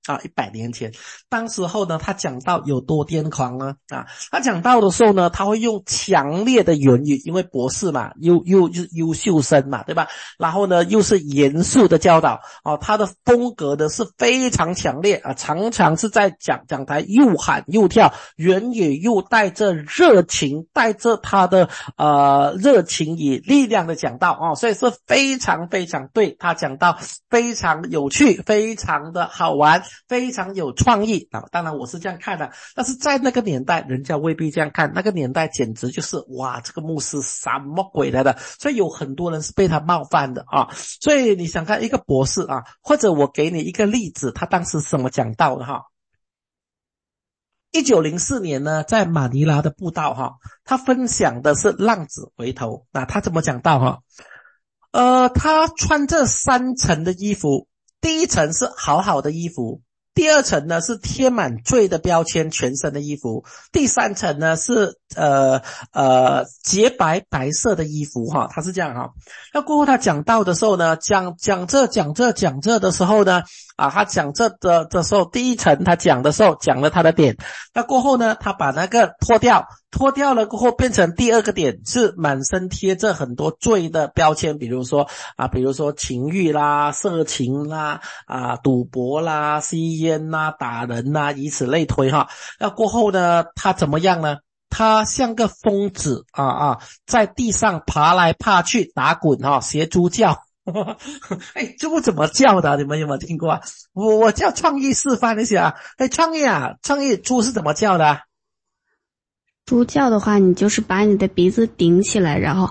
啊，一百年前，当时候呢，他讲到有多癫狂呢？啊，他讲到的时候呢，他会用强烈的言语，因为博士嘛，又又就是优秀生嘛，对吧？然后呢，又是严肃的教导，哦、啊，他的风格呢是非常强烈啊，常常是在讲讲台又喊又跳，言语又带着热情，带着他的呃热情与力量的讲道哦、啊，所以是非常非常对他讲到非常有趣，非常的好玩。非常有创意啊！当然我是这样看的，但是在那个年代，人家未必这样看。那个年代简直就是哇，这个牧师什么鬼来的？所以有很多人是被他冒犯的啊！所以你想看一个博士啊，或者我给你一个例子，他当时怎么讲到的哈？一九零四年呢，在马尼拉的布道哈，他分享的是浪子回头。那他怎么讲到哈？呃，他穿着三层的衣服。第一层是好好的衣服，第二层呢是贴满罪的标签全身的衣服，第三层呢是呃呃洁白白色的衣服哈，他是这样哈。那过后他讲到的时候呢，讲讲这讲这讲这的时候呢，啊他讲这的的时候，第一层他讲的时候讲了他的点，那过后呢，他把那个脱掉。脱掉了过后变成第二个点是满身贴着很多罪的标签，比如说啊，比如说情欲啦、色情啦、啊赌博啦、吸烟啦、打人啦，以此类推哈。那过后呢，他怎么样呢？他像个疯子啊啊，在地上爬来爬去打滚哈，学猪叫。哎，猪怎么叫的？你们有没有听过啊？我我叫创意示范一下。哎，创意啊，创意猪是怎么叫的啊？ 猪叫的话，你就是把你的鼻子顶起来，然后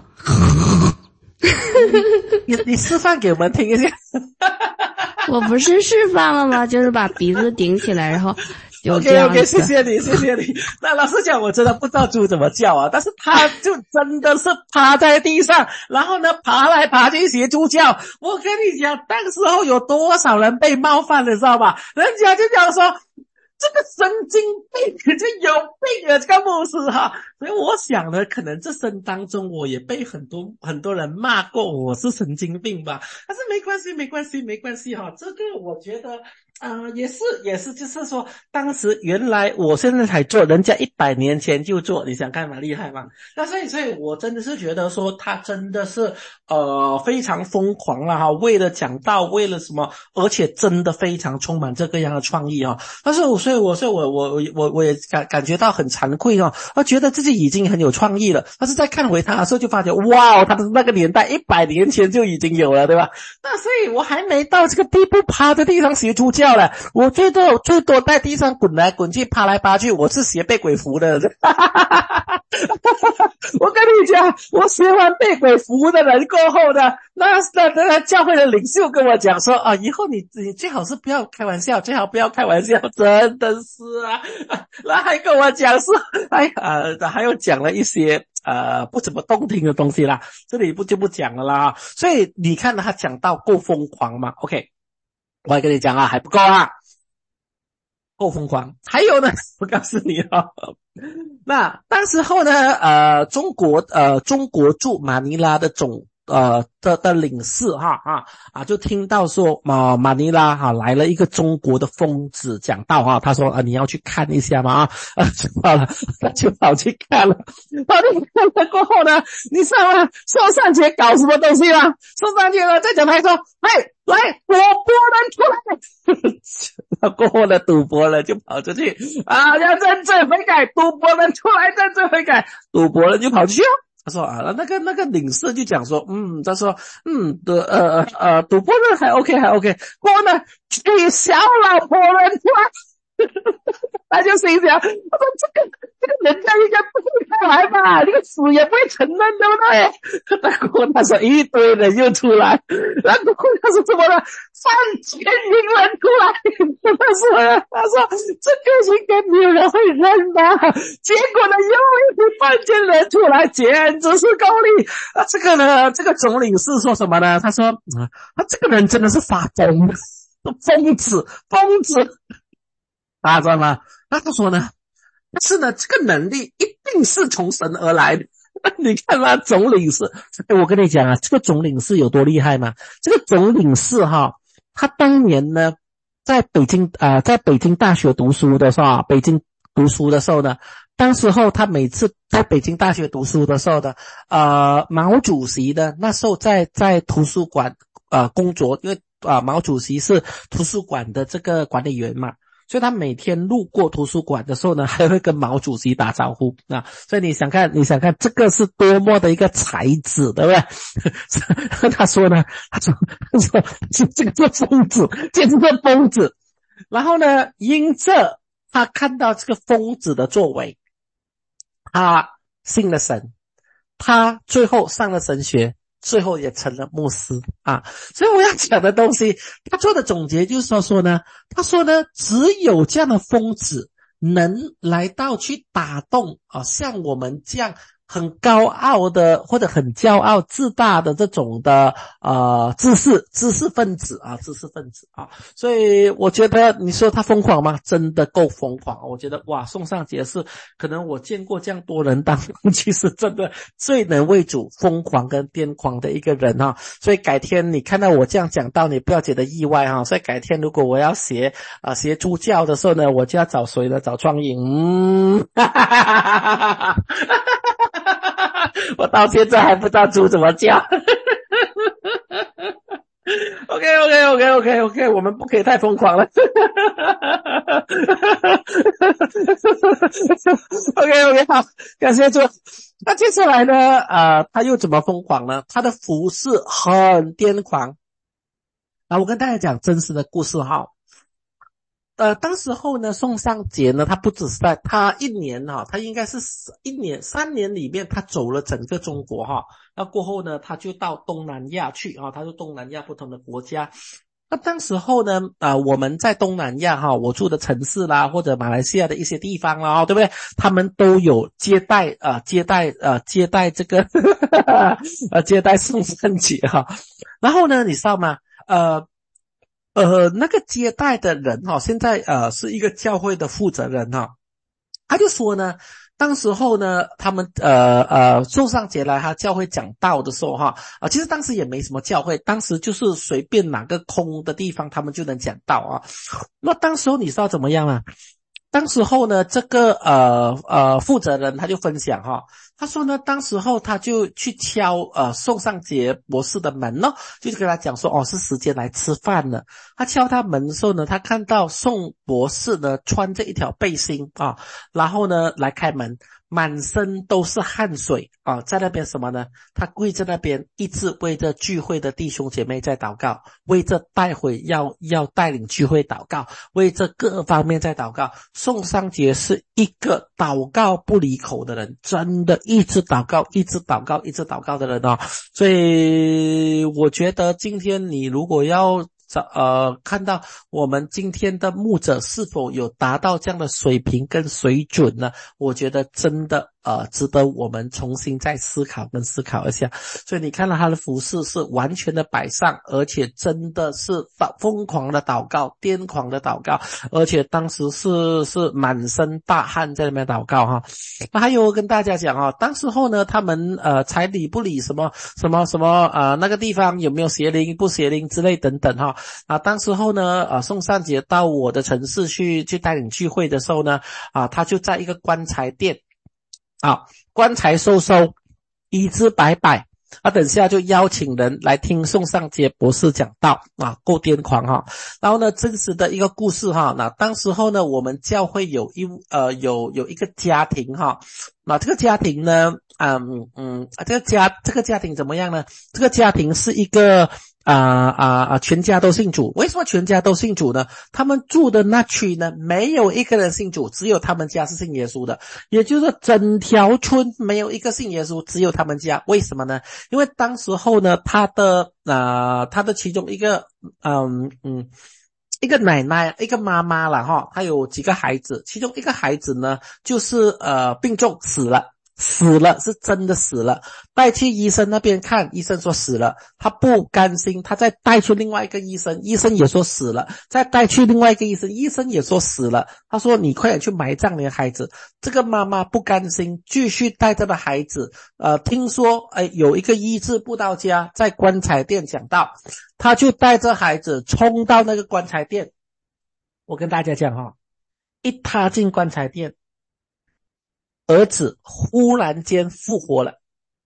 你你示范给我们听一下。 我不是示范了吗？就是把鼻子顶起来，然后就这样子。 OK OK， 谢谢你，谢谢你。那老实讲，我真的不知道猪怎么叫啊，但是他就真的是趴在地上，然后呢爬来爬去学猪叫。我跟你讲，当时候有多少人被冒犯了，知道吧？人家就讲说。这个神经病，这有病啊！这个牧师哈，所以我想呢，可能这生当中我也被很多很多人骂过，我是神经病吧。但是没关系，没关系，没关系哈。这个我觉得，呃，也是也是，就是说，当时原来我现在才做，人家一百年前就做，你想看蛮厉害吗？那所以，所以我真的是觉得说，他真的是呃非常疯狂了哈，为了讲道，为了什么，而且真的非常充满这个样的创意哈。但是我所以我所以我我我我也感感觉到很惭愧哦，我觉得自己已经很有创意了，但是在看回他的时候就发觉，哇，他的那个年代一百年前就已经有了，对吧？那所以我还没到这个地步，趴在地上学猪叫了，我最多最多在地上滚来滚去，爬来爬去，我是学被鬼服的。我跟你讲，我学完被鬼服的人过后呢，那那那教会的领袖跟我讲说啊，以后你你最好是不要开玩笑，最好不要开玩笑，真的是啊，那还跟我讲说，哎呃，还有讲了一些呃不怎么动听的东西啦，这里不就不讲了啦。所以你看他讲到够疯狂嘛 ？OK， 我还跟你讲啊，还不够啊。够疯狂，还有呢，我告诉你哦，那当时候呢，呃，中国呃，中国驻马尼拉的总呃的的领事哈啊啊，就听到说马马尼拉哈来了一个中国的疯子讲道哈，他说啊你要去看一下嘛啊啊就好了，他就跑去看了，跑去看了过后呢，你知道吗？说上去搞什么东西吗？说上去呢，在讲台说，嘿。来，赌博人出来！那过后呢，赌博人就跑出去啊，要认罪悔改，赌博人出来认罪悔改，赌博人就跑出去哦。他说啊，那个那个领事就讲说，嗯，他说，嗯，的呃呃，赌博人还 OK 还 OK， 过后呢，取小老婆人出来。他就心想，他说这个这个人家应该不会开来吧，这个死也不会承认，对不对？然后他说一堆人又出来，然后他说怎么了？三千名人出来，他说他说这个应该没有人会认的，结果呢又一半千人出来，简直是够力啊！这个呢，这个总领事说什么呢？他说啊，他这个人真的是发疯，疯子，疯子。啊，知道吗？那他说呢？但是呢，这个能力一定是从神而来的。你看他总领事，哎，我跟你讲啊，这个总领事有多厉害吗？这个总领事哈，他当年呢， 在北京啊、呃，在北京大学读书的时候啊，北京读书的时候呢，当时候他每次在北京大学读书的时候呢，呃，毛主席呢那时候在在图书馆呃工作，因为啊、呃、毛主席是图书馆的这个管理员嘛。所以他每天路过图书馆的时候呢，还会跟毛主席打招呼啊。所以你想看，你想看这个是多么的一个才子，对不对？他说呢，他说，他说这个是疯子，简直是疯子。然后呢，因着他看到这个疯子的作为，他信了神，他最后上了神学。最后也成了牧师啊，所以我要讲的东西，他做的总结就是说说呢，他说呢，只有这样的疯子能来到去打动啊，像我们这样很高傲的或者很骄傲自大的这种的呃知识知识分子啊知识分子啊，所以我觉得你说他疯狂吗？真的够疯狂。我觉得哇，宋尚节是可能我见过这样多人当中其实真的最能为主疯狂跟癫狂的一个人啊。所以改天你看到我这样讲到，你不要觉得意外啊。所以改天如果我要学啊、呃、学助教的时候呢，我就要找谁呢？找创意。嗯哈哈哈哈哈哈我到现在还不知道猪怎么叫。OK OK OK OK OK， 我们不可以太疯狂了。OK OK， 好，感谢主。那接下来呢？呃，他又怎么疯狂呢？他的服饰很癫狂。啊，我跟大家讲真实的故事哈。呃，当时候呢，宋尚节呢，他不只是在他一年哈，他应该是一年三年里面，他走了整个中国哈。那过后呢，他就到东南亚去啊，他就东南亚不同的国家。那当时候呢，啊、呃，我们在东南亚哈，我住的城市啦，或者马来西亚的一些地方啦，对不对？他们都有接待啊、呃，接待呃，接待这个呃，接待宋尚节哈。然后呢，你知道吗？呃。呃，那个接待的人哈，现在呃是一个教会的负责人哈，他就说呢，当时候呢，他们呃呃宋尚节来他教会讲道的时候哈，啊、呃，其实当时也没什么教会，当时就是随便哪个空的地方他们就能讲道啊。那当时候你知道怎么样啊？当时候呢，这个呃呃负责人他就分享哈，他说呢，当时候他就去敲呃宋尚节博士的门咯，就跟他讲说哦，是时间来吃饭了。他敲他门的时候呢，他看到宋博士呢穿着一条背心啊，然后呢来开门，满身都是汗水啊，在那边什么呢？他跪在那边，一直为着聚会的弟兄姐妹在祷告，为着待会要要带领聚会祷告，为着各方面在祷告。宋尚节是一个祷告不离口的人，真的一直祷告，一直祷告，一直祷告的人哦。所以我觉得今天你如果要呃，看到我们今天的牧者是否有达到这样的水平跟水准呢？我觉得真的呃，值得我们重新再思考跟思考一下。所以你看到他的服饰是完全的摆上，而且真的是疯狂的祷告，癫狂的祷告，而且当时是是满身大汗在那边祷告哈。那还有跟大家讲啊，当时候呢，他们呃才理不理什么什么什么呃那个地方有没有邪灵不邪灵之类等等哈。啊，当时候呢，啊，宋尚节到我的城市去去带领聚会的时候呢，啊，他就在一个棺材店，啊，棺材收收，椅子摆摆，啊，等下就邀请人来听宋尚节博士讲道，啊，够癫狂哈。然后呢，真实的一个故事哈，那当时候呢，我们教会有一呃有有一个家庭哈，那这个家庭呢，嗯嗯，这个家这个家庭怎么样呢？这个家庭是一个。啊啊啊！全家都信主，为什么全家都信主呢？他们住的那区呢，没有一个人信主，只有他们家是信耶稣的。也就是说，整条村没有一个信耶稣，只有他们家。为什么呢？因为当时候呢，他的啊、呃，他的其中一个嗯嗯一个奶奶，一个妈妈啦哈，她有几个孩子，其中一个孩子呢，就是呃病重死了。死了，是真的死了，带去医生那边看，医生说死了，他不甘心，他再带去另外一个医生，医生也说死了，再带去另外一个医生，医生也说死了。他说你快点去埋葬你的孩子。这个妈妈不甘心，继续带着的孩子，呃，听说哎有一个医治布道家在棺材店讲道，他就带着孩子冲到那个棺材店， 我跟大家讲哈、哦，一踏进棺材店，儿子忽然间复活了，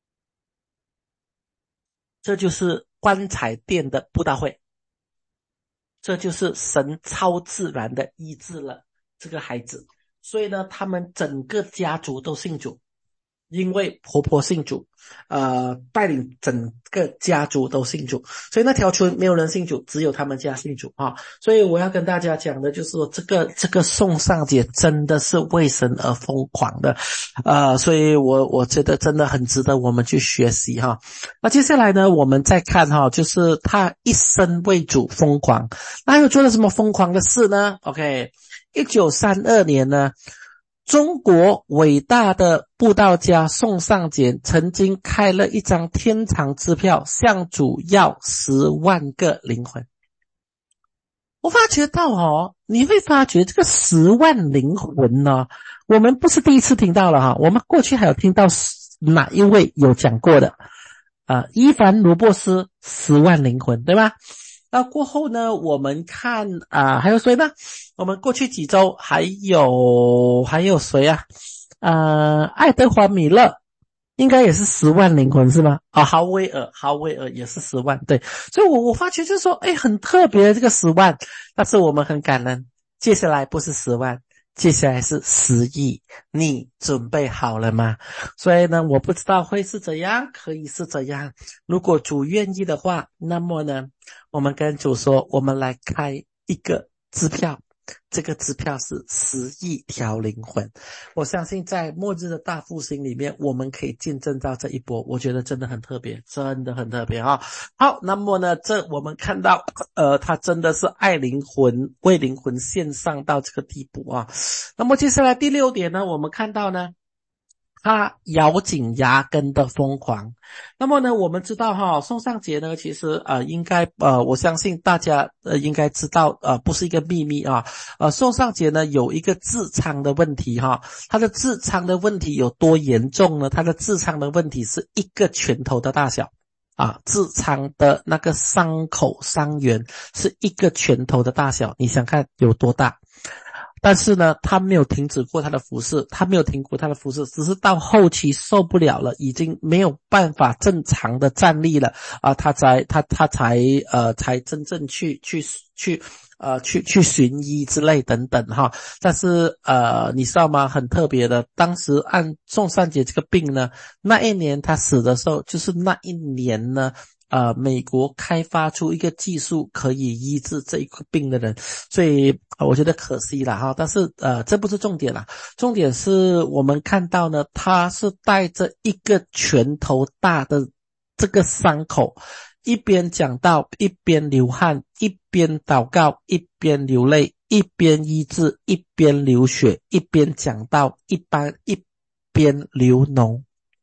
这就是棺材店的布道会，这就是神超自然的医治了这个孩子。所以呢，他们整个家族都信主，因为婆婆信主，呃，带领整个家族都信主，所以那条村没有人信主，只有他们家信主啊。所以我要跟大家讲的就是说，这个这个宋尚节真的是为神而疯狂的，呃，所以我我觉得真的很值得我们去学习哈。那接下来呢，我们再看哈，就是他一生为主疯狂，那又做了什么疯狂的事呢 ？OK， 一九三二年呢。中国伟大的布道家宋尚节曾经开了一张天长支票，向主要十万个灵魂。我发觉到哦，你会发觉这个十万灵魂呢，我们不是第一次听到了哈，我们过去还有听到哪一位有讲过的啊？伊凡罗伯斯十万灵魂，对吧？那过后呢，我们看啊、呃，还有谁呢？我们过去几周还有还有谁啊？呃，爱德华米勒应该也是十万灵魂是吗？啊、哦，豪威尔，豪威尔也是十万，对。所以我我发觉就是说，哎，很特别这个十万，但是我们很感恩。接下来不是十万，接下来是十亿，你准备好了吗？所以呢，我不知道会是怎样，可以是怎样。如果主愿意的话，那么呢，我们跟主说，我们来开一个支票，这个支票是十亿条灵魂。我相信在末日的大复兴里面，我们可以见证到这一波，我觉得真的很特别，真的很特别啊！好，那么呢，这我们看到，呃，他真的是爱灵魂，为灵魂献上到这个地步啊。那么接下来第六点呢，我们看到呢，他咬紧牙根的疯狂。那么呢，我们知道哈，宋尚节呢，其实呃，应该呃，我相信大家呃应该知道呃，不是一个秘密啊。呃，宋尚节呢有一个痔疮的问题哈，他的痔疮的问题有多严重呢？他的痔疮的问题是一个拳头的大小啊，痔疮的那个伤口伤源是一个拳头的大小，你想看有多大？但是呢，他没有停止过他的服事，他没有停过他的服事，只是到后期受不了了，已经没有办法正常的站立了啊，他才他他才呃才真正去去去呃去去寻医之类等等哈。但是呃你知道吗？很特别的，当时按宋尚节这个病呢，那一年他死的时候，就是那一年呢。呃，美国开发出一个技术可以医治这一个病的人，所以、呃、我觉得可惜了哈。但是呃，这不是重点啦，重点是我们看到呢，他是带着一个拳头大的这个伤口，一边讲道，一边流汗，一边祷告，一边流泪，一边医治，一边流血，一边讲道，一般一边流脓。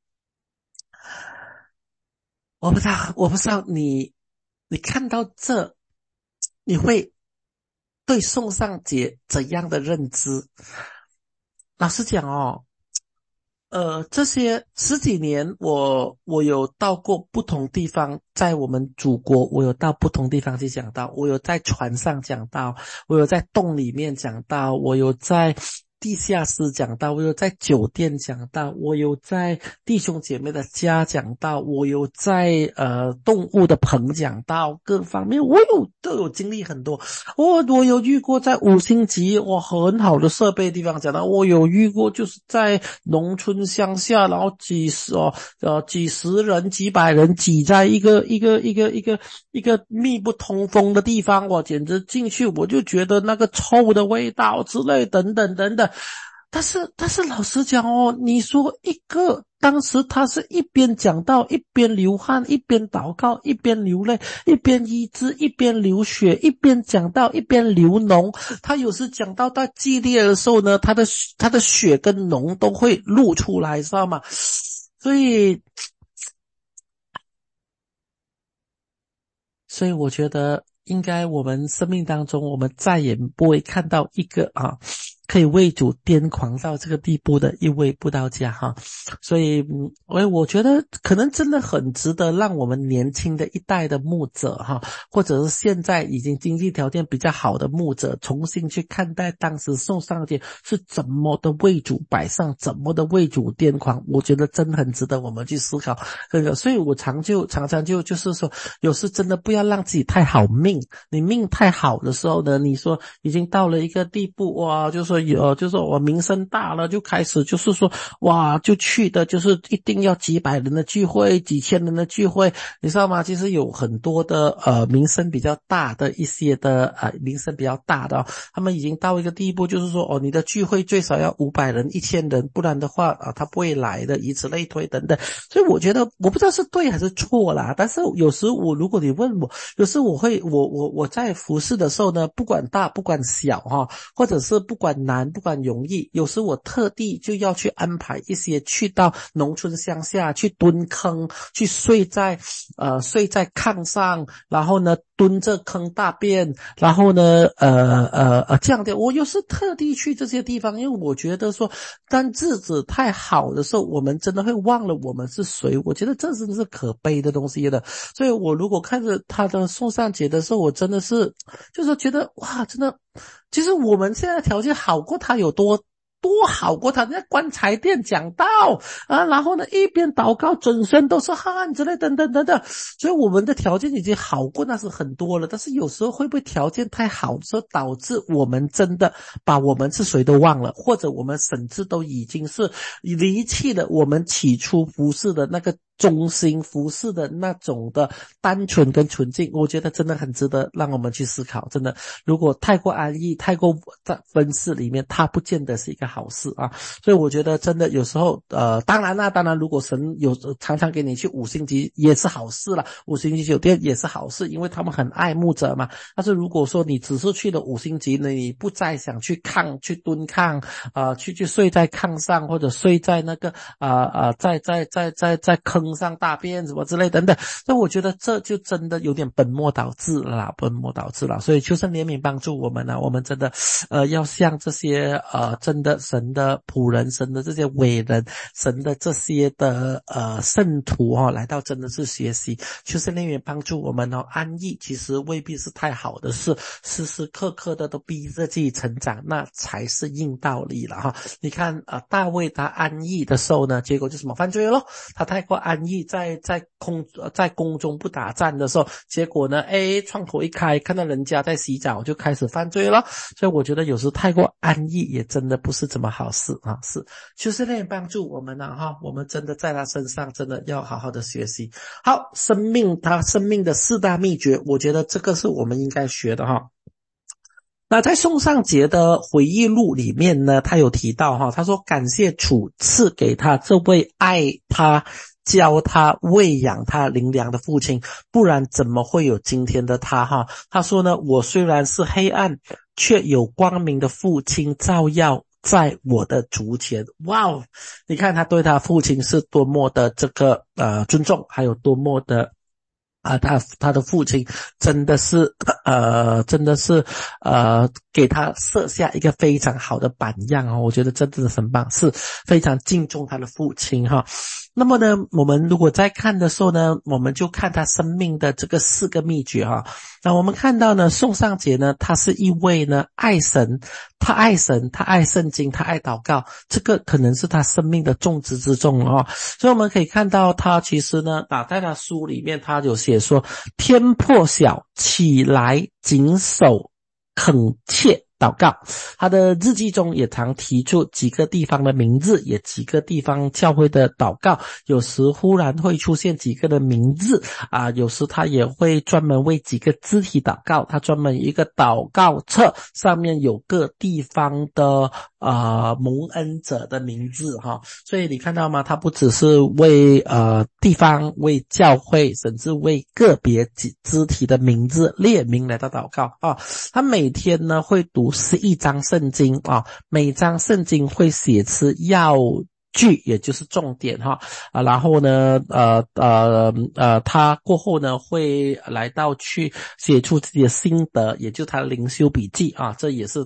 我不知道，我不知道你，你看到这，你会对宋尚节怎样的认知？老实讲哦，呃，这些十几年我，我有到过不同地方，在我们祖国，我有到不同地方去讲道，我有在船上讲道，我有在洞里面讲道，我有在地下室讲道，我有在酒店讲道，我有在弟兄姐妹的家讲道，我有在呃动物的棚讲道，各方面我有都有经历很多。我我有遇过在五星级哇很好的设备地方讲道，我有遇过就是在农村乡下，然后几十哦呃几十人几百人挤在一个一个一个一个一个密不通风的地方，我简直进去我就觉得那个臭的味道之类等等等等。但是但是老实讲哦，你说一个当时他是一边讲道，一边流汗，一边祷告，一边流泪，一边医治，一边流血，一边讲道，一边流脓。他有时讲到到激烈的时候呢，他的他的血跟脓都会露出来，知道吗？所以所以我觉得应该我们生命当中，我们再也不会看到一个啊可以为主癫狂到这个地步的一位布道家哈。所以我我觉得可能真的很值得让我们年轻的一代的牧者哈，或者是现在已经经济条件比较好的牧者重新去看待当时宋尚节是怎么的为主摆上，怎么的为主癫狂，我觉得真的很值得我们去思考这个。所以我常就常常就就是说，有时真的不要让自己太好命，你命太好的时候呢，你说已经到了一个地步，哇，就说有就说我名声大了，就开始就是说哇就去的就是一定要几百人的聚会，几千人的聚会，你知道吗？其实有很多的呃名声比较大的一些的呃名声比较大的、哦、他们已经到一个地步，就是说哦你的聚会最少要五百人一千人，不然的话啊他不会来的，以此类推等等。所以我觉得我不知道是对还是错啦，但是有时我如果你问我，有时我会我我我在服侍的时候呢，不管大不管小哈，或者是不管难不管容易，有时我特地就要去安排一些去到农村乡下去蹲坑，去睡在呃睡在炕上，然后呢蹲着坑大便，然后呢呃呃呃这样的，我有时特地去这些地方，因为我觉得说当日子太好的时候，我们真的会忘了我们是谁，我觉得这真的是可悲的东西的。所以我如果看着他的宋尚节的时候，我真的是就是觉得哇，真的其实我们现在条件好过他有多多好过他，人家棺材店讲道啊，然后呢一边祷告准身都是汗之类等等等等，所以我们的条件已经好过那是很多了。但是有时候会不会条件太好的时候，导致我们真的把我们是谁都忘了，或者我们甚至都已经是离弃了我们起初服侍的那个中心，服侍的那种的单纯跟纯净。我觉得真的很值得让我们去思考，真的如果太过安逸，太过在分饰里面，它不见得是一个好事啊。所以我觉得真的有时候呃，当然啦当然如果神有常常给你去五星级也是好事啦，五星级酒店也是好事，因为他们很爱慕者嘛。但是如果说你只是去了五星级呢，你不再想去炕去蹲炕呃去去睡在炕上，或者睡在那个啊啊、呃呃、在在在在在坑上大便什么之类等等，所以我觉得这就真的有点本末倒置了啦，本末倒置了。所以求神怜悯帮助我们啊，我们真的呃要向这些呃真的神的仆人，神的这些伟人，神的这些的呃圣徒哦，来到真的是学习，求神怜悯帮助我们哦。安逸其实未必是太好的事，时时刻刻的都逼着自己成长，那才是硬道理了哈。你看啊、呃，大卫他安逸的时候呢，结果就什么犯罪咯，他太过安逸，在在空在宫中不打仗的时候，结果呢诶窗口一开看到人家在洗澡就开始犯罪了。所以我觉得有时太过安逸也真的不是怎么好事啊，是就是那帮助我们啊哈，我们真的在他身上真的要好好的学习。好，生命他生命的四大秘诀，我觉得这个是我们应该学的哈。那在宋尚节的回忆录里面呢，他有提到哈，他说感谢主赐给他这位爱他教他喂养他灵粮的父亲，不然怎么会有今天的他哈。他说呢，我虽然是黑暗，却有光明的父亲照耀在我的足前。哇哦，你看他对他父亲是多么的这个呃尊重，还有多么的啊，他他的父亲真的是呃，真的是呃，给他设下一个非常好的榜样哦。我觉得真的是很棒，是非常敬重他的父亲哈。那么呢，我们如果在看的时候呢，我们就看他生命的这个四个秘诀哈。那我们看到呢，宋尚节呢，他是一位呢爱神，他爱神，他爱圣经，他爱祷告，这个可能是他生命的重质之重哦。所以我们可以看到他其实呢，打在他书里面，他有写说，天破晓起来谨守恳切祷告。他的日记中也常提出几个地方的名字，也几个地方教会的祷告，有时忽然会出现几个的名字啊，有时他也会专门为几个肢体祷告，他专门一个祷告册上面有各地方的呃蒙恩者的名字哈。所以你看到吗，他不只是为呃地方，为教会，甚至为个别肢体的名字列名来到祷告啊。他每天呢会读十一章圣经啊，每章圣经会写出要句，也就是重点哈啊，然后呢呃呃呃他过后呢会来到去写出自己的心得，也就是他的灵修笔记啊，这也是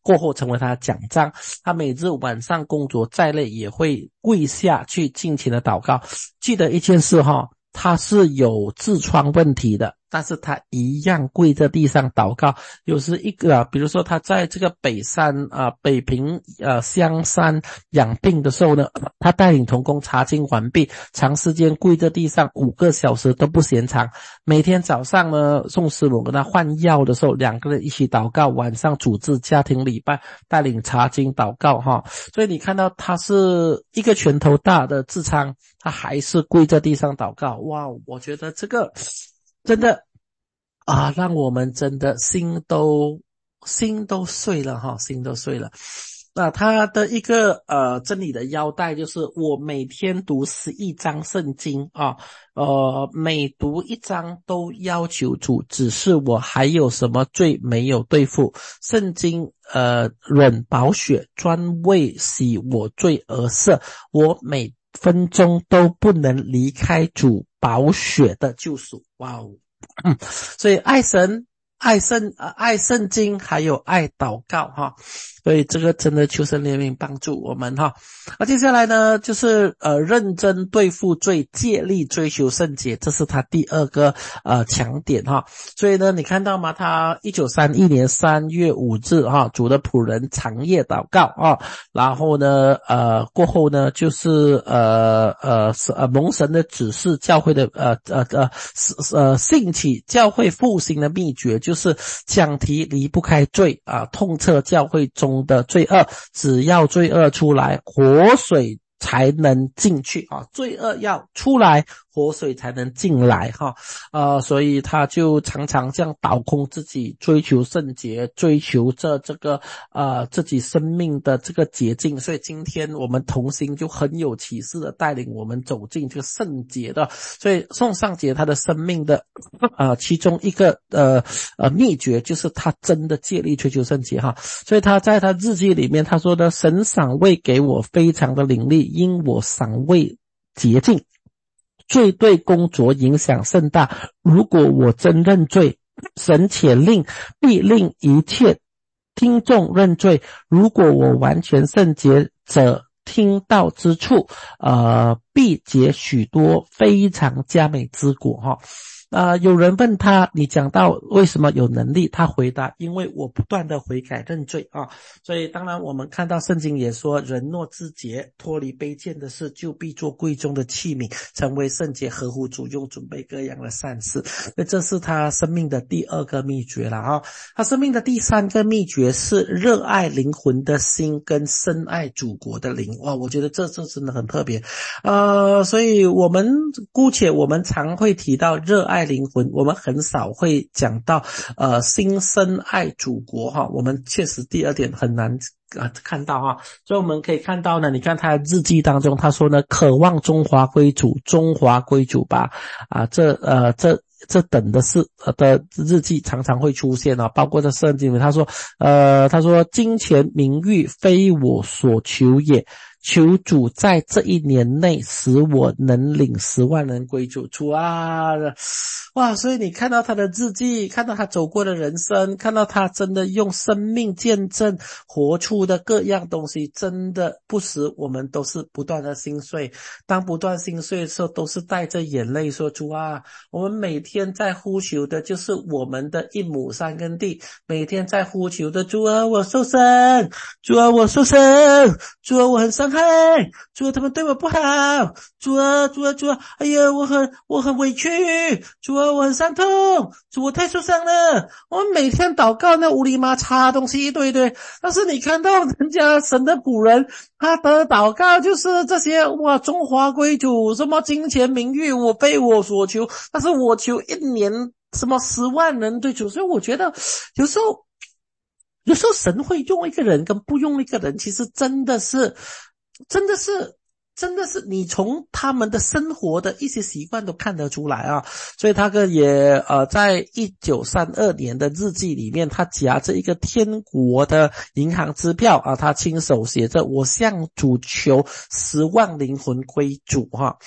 过后成为他的奖章。他每日晚上工作再累也会跪下去尽情的祷告。记得一件事哈，他是有痔疮问题的，但是他一样跪在地上祷告。有时一个、啊、比如说他在这个北山啊、呃、北平呃香山养病的时候呢，他带领同工查经完毕，长时间跪在地上五个小时都不嫌长。每天早上呢，宋师母跟他换药的时候，两个人一起祷告，晚上组织家庭礼拜，带领查经祷告哈。所以你看到他是一个拳头大的痔疮，他还是跪在地上祷告。哇，我觉得这个真的啊，让我们真的心都心都碎了哈，心都碎了。那他的一个呃真理的腰带就是我每天读十一章圣经啊，呃每读一章都要求主指示我还有什么罪没有对付。圣经呃忍宝血专为洗我罪而赦，我每分钟都不能离开主宝血的救赎。哇哦，所以爱神爱圣呃爱圣经还有爱祷告哈，所以这个真的求神怜悯帮助我们哈。那接下来呢就是呃认真对付罪，竭力追求圣洁，这是他第二个呃强点哈。所以呢你看到吗，他一九三一年三月五日哈，主的仆人长夜祷告啊，然后呢呃过后呢就是呃呃呃蒙神的指示，教会的呃呃呃呃兴起教会复兴的秘诀就是讲题离不开罪啊，痛彻教会中的罪恶，只要罪恶出来，活水才能进去啊，罪恶要出来，活水才能进来哈，呃，所以他就常常这样倒空自己，追求圣洁，追求这这个呃自己生命的这个捷径。所以今天我们同心就很有启示的带领我们走进这个圣洁的。所以宋尚节他的生命的呃其中一个呃呃秘诀就是他真的竭力追求圣洁哈。所以他在他日记里面他说的，神赏位给我非常的凌厉，因我赏位洁净，罪对工作影响甚大。如果我真认罪，神且令必令一切听众认罪。如果我完全圣洁者，听到之处呃必结许多非常佳美之果哈。呃，有人问他，你讲到为什么有能力？他回答，因为我不断的悔改认罪啊。所以当然我们看到圣经也说，人若自洁，脱离卑贱的事，就必做贵重的器皿，成为圣洁，合乎主用，准备各样的善事。那这是他生命的第二个秘诀了啊。他生命的第三个秘诀是热爱灵魂的心跟深爱祖国的灵。哇，我觉得这这真的很特别。呃，所以我们姑且我们常会提到热爱灵魂，我们很少会讲到呃心深爱祖国哈。我们确实第二点很难呃看到哈。所以我们可以看到呢，你看他的日记当中他说呢，渴望中华归主，中华归主吧啊，这呃这这等的是呃的日记常常会出现啊，包括在圣经里他说呃他说金钱名誉非我所求也，求主在这一年内使我能领十万人归主。主啊，哇！所以你看到他的日记，看到他走过的人生，看到他真的用生命见证活出的各样东西，真的不时我们都是不断的心碎。当不断心碎的时候，都是带着眼泪说，主啊，我们每天在呼求的就是我们的一亩三分地，每天在呼求的，主啊，我受伤，主啊，我受伤，主啊，我很伤害，主啊，他们对我不好，主啊，主啊，主啊，哎呀，我很我很委屈，主啊，我很伤痛，主，我太受伤了。我们每天祷告那乌里麻擦东西一堆堆，但是你看到人家神的仆人，他的祷告就是这些，哇，中华归主，什么金钱名誉我非我所求，但是我求一年什么十万人对主。所以我觉得有时候有时候神会用一个人跟不用一个人，其实真的是真的是真的是你从他们的生活的一些习惯都看得出来啊。所以他个也呃在一九三二年的日记里面，他夹着一个天国的银行支票啊，他亲手写着，我向主求十万灵魂归主哈。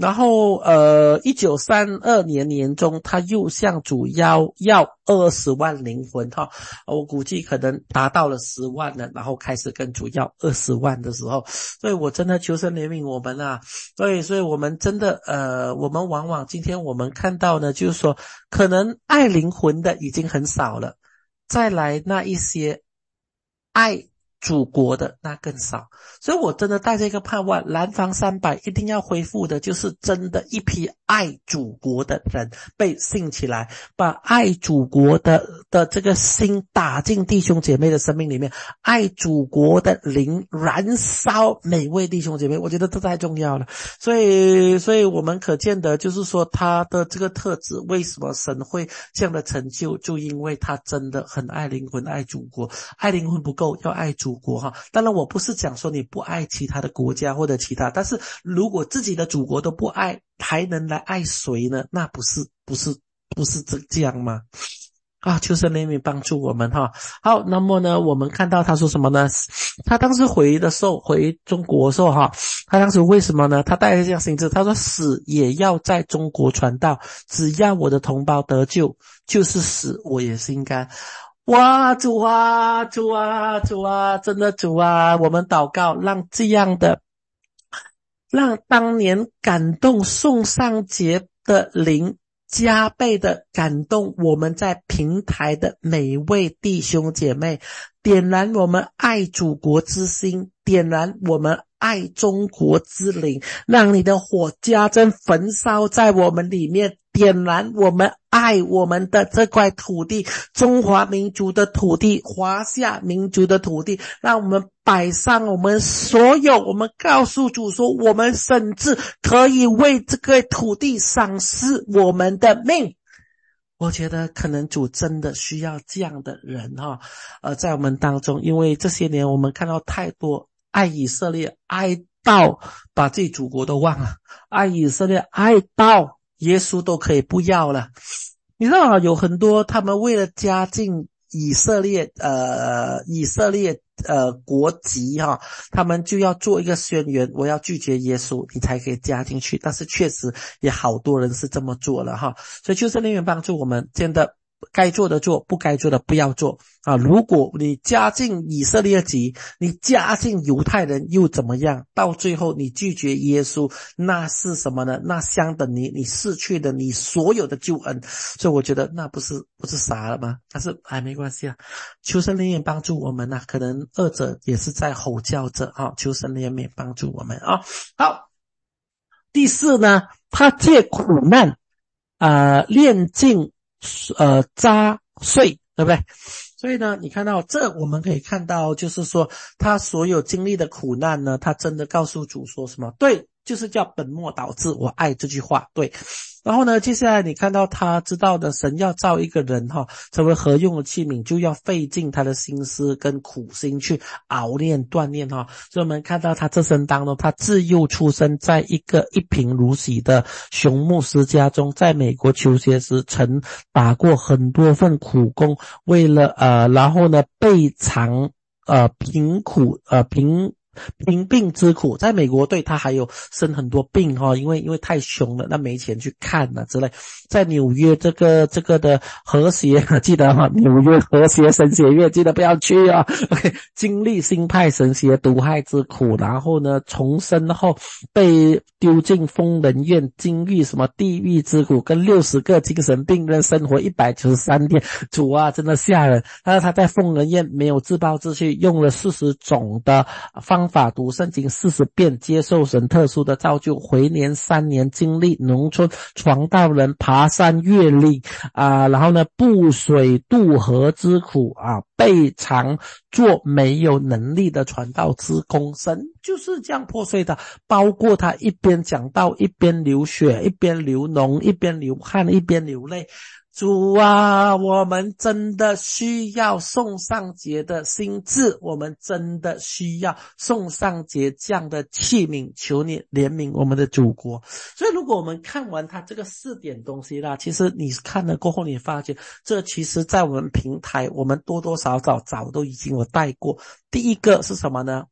然后呃一九三二年年中他又向主要要二十万灵魂哈，我估计可能达到了十万了，然后开始跟主要二十万的时候，所以我真的求神怜悯我们啊。对，所以我们真的呃我们往往今天我们看到呢，就是说可能爱灵魂的已经很少了，再来那一些爱祖国的那更少，所以我真的带着一个盼望，南方三百一定要恢复的就是真的一批爱祖国的人被兴起来，把爱祖国的的这个心打进弟兄姐妹的生命里面，爱祖国的灵燃烧每位弟兄姐妹，我觉得这太重要了。所以所以我们可见的就是说他的这个特质，为什么神会这样的成就，就因为他真的很爱灵魂，爱祖国。爱灵魂不够，要爱祖国哈。当然我不是讲说你不爱其他的国家或者其他，但是如果自己的祖国都不爱，还能来爱谁呢？那不是不是不是这这样吗？啊，求神怜悯帮助我们哈。好，那么呢，我们看到他说什么呢？他当时回的时候，回中国的时候哈，他当时为什么呢？他带着这样心志，他说死也要在中国传道，只要我的同胞得救，就是死我也心甘。哇，主啊，主啊，主啊，真的主啊，我们祷告，让这样的，让当年感动宋尚杰的灵加倍的感动我们在平台的每位弟兄姐妹，点燃我们爱祖国之心，点燃我们爱中国之灵，让你的火加增焚烧在我们里面，点燃我们爱我们的这块土地，中华民族的土地，华夏民族的土地，让我们摆上我们所有，我们告诉主说，我们甚至可以为这个土地赏赐我们的命。我觉得可能主真的需要这样的人哈，呃，在我们当中，因为这些年我们看到太多爱以色列，爱到把自己祖国都忘了，爱以色列，爱到耶稣都可以不要了。你知道啊，有很多他们为了加进以色列呃以色列呃国籍哈，他们就要做一个宣言，我要拒绝耶稣，你才可以加进去。但是确实也好多人是这么做了哈，所以求神怜悯帮助我们，真的该做的做，不该做的不要做啊！如果你加进以色列籍，你加进犹太人又怎么样？到最后你拒绝耶稣，那是什么呢？那相等于你失去了你所有的救恩。所以我觉得那不是不是傻了吗？但是哎，没关系啊，求神怜悯帮助我们啊！可能二者也是在吼叫着啊，求神怜悯帮助我们啊！好，第四呢，他借苦难呃炼尽呃扎碎，对不对？所以呢你看到这，我们可以看到就是说他所有经历的苦难呢，他真的告诉主说什么？对，就是叫本末倒置，我爱这句话。对，然后呢接下来你看到他知道的神要造一个人哈，成为合用的器皿，就要费尽他的心思跟苦心去熬练锻炼哈。所以我们看到他这生当中，他自幼出生在一个一贫如洗的熊牧师家中，在美国求学时曾打过很多份苦工，为了呃然后呢备尝呃贫苦呃贫贫病之苦，在美国对他还有生很多病哈，因为因为太穷了，那没钱去看了之类。在纽约这个这个的和谐，记得哈，纽约和谐神学院记得不要去啊。OK， 经历新派神学毒害之苦，然后呢重生后被丢进疯人院，经历什么地狱之苦，跟六十个精神病人生活一百九十三天，主啊真的吓人。但是他在疯人院没有自暴自弃，用了四十种的方法读圣经四十遍，接受神特殊的造就，回年三年经历农村传道人爬山越岭啊、呃，然后呢步水渡河之苦啊，备尝做没有能力的传道之功。神就是这样破碎的，包括他一边讲道一边流血，一边流脓，一边流汗，一边流泪。主啊，我们真的需要宋尚杰的心志，我们真的需要宋尚杰这样的器皿，求你怜悯我们的祖国。所以如果我们看完他这个四点东西啦，其实你看了过后你发觉这其实在我们平台我们多多少少早都已经有带过。第一个是什么呢？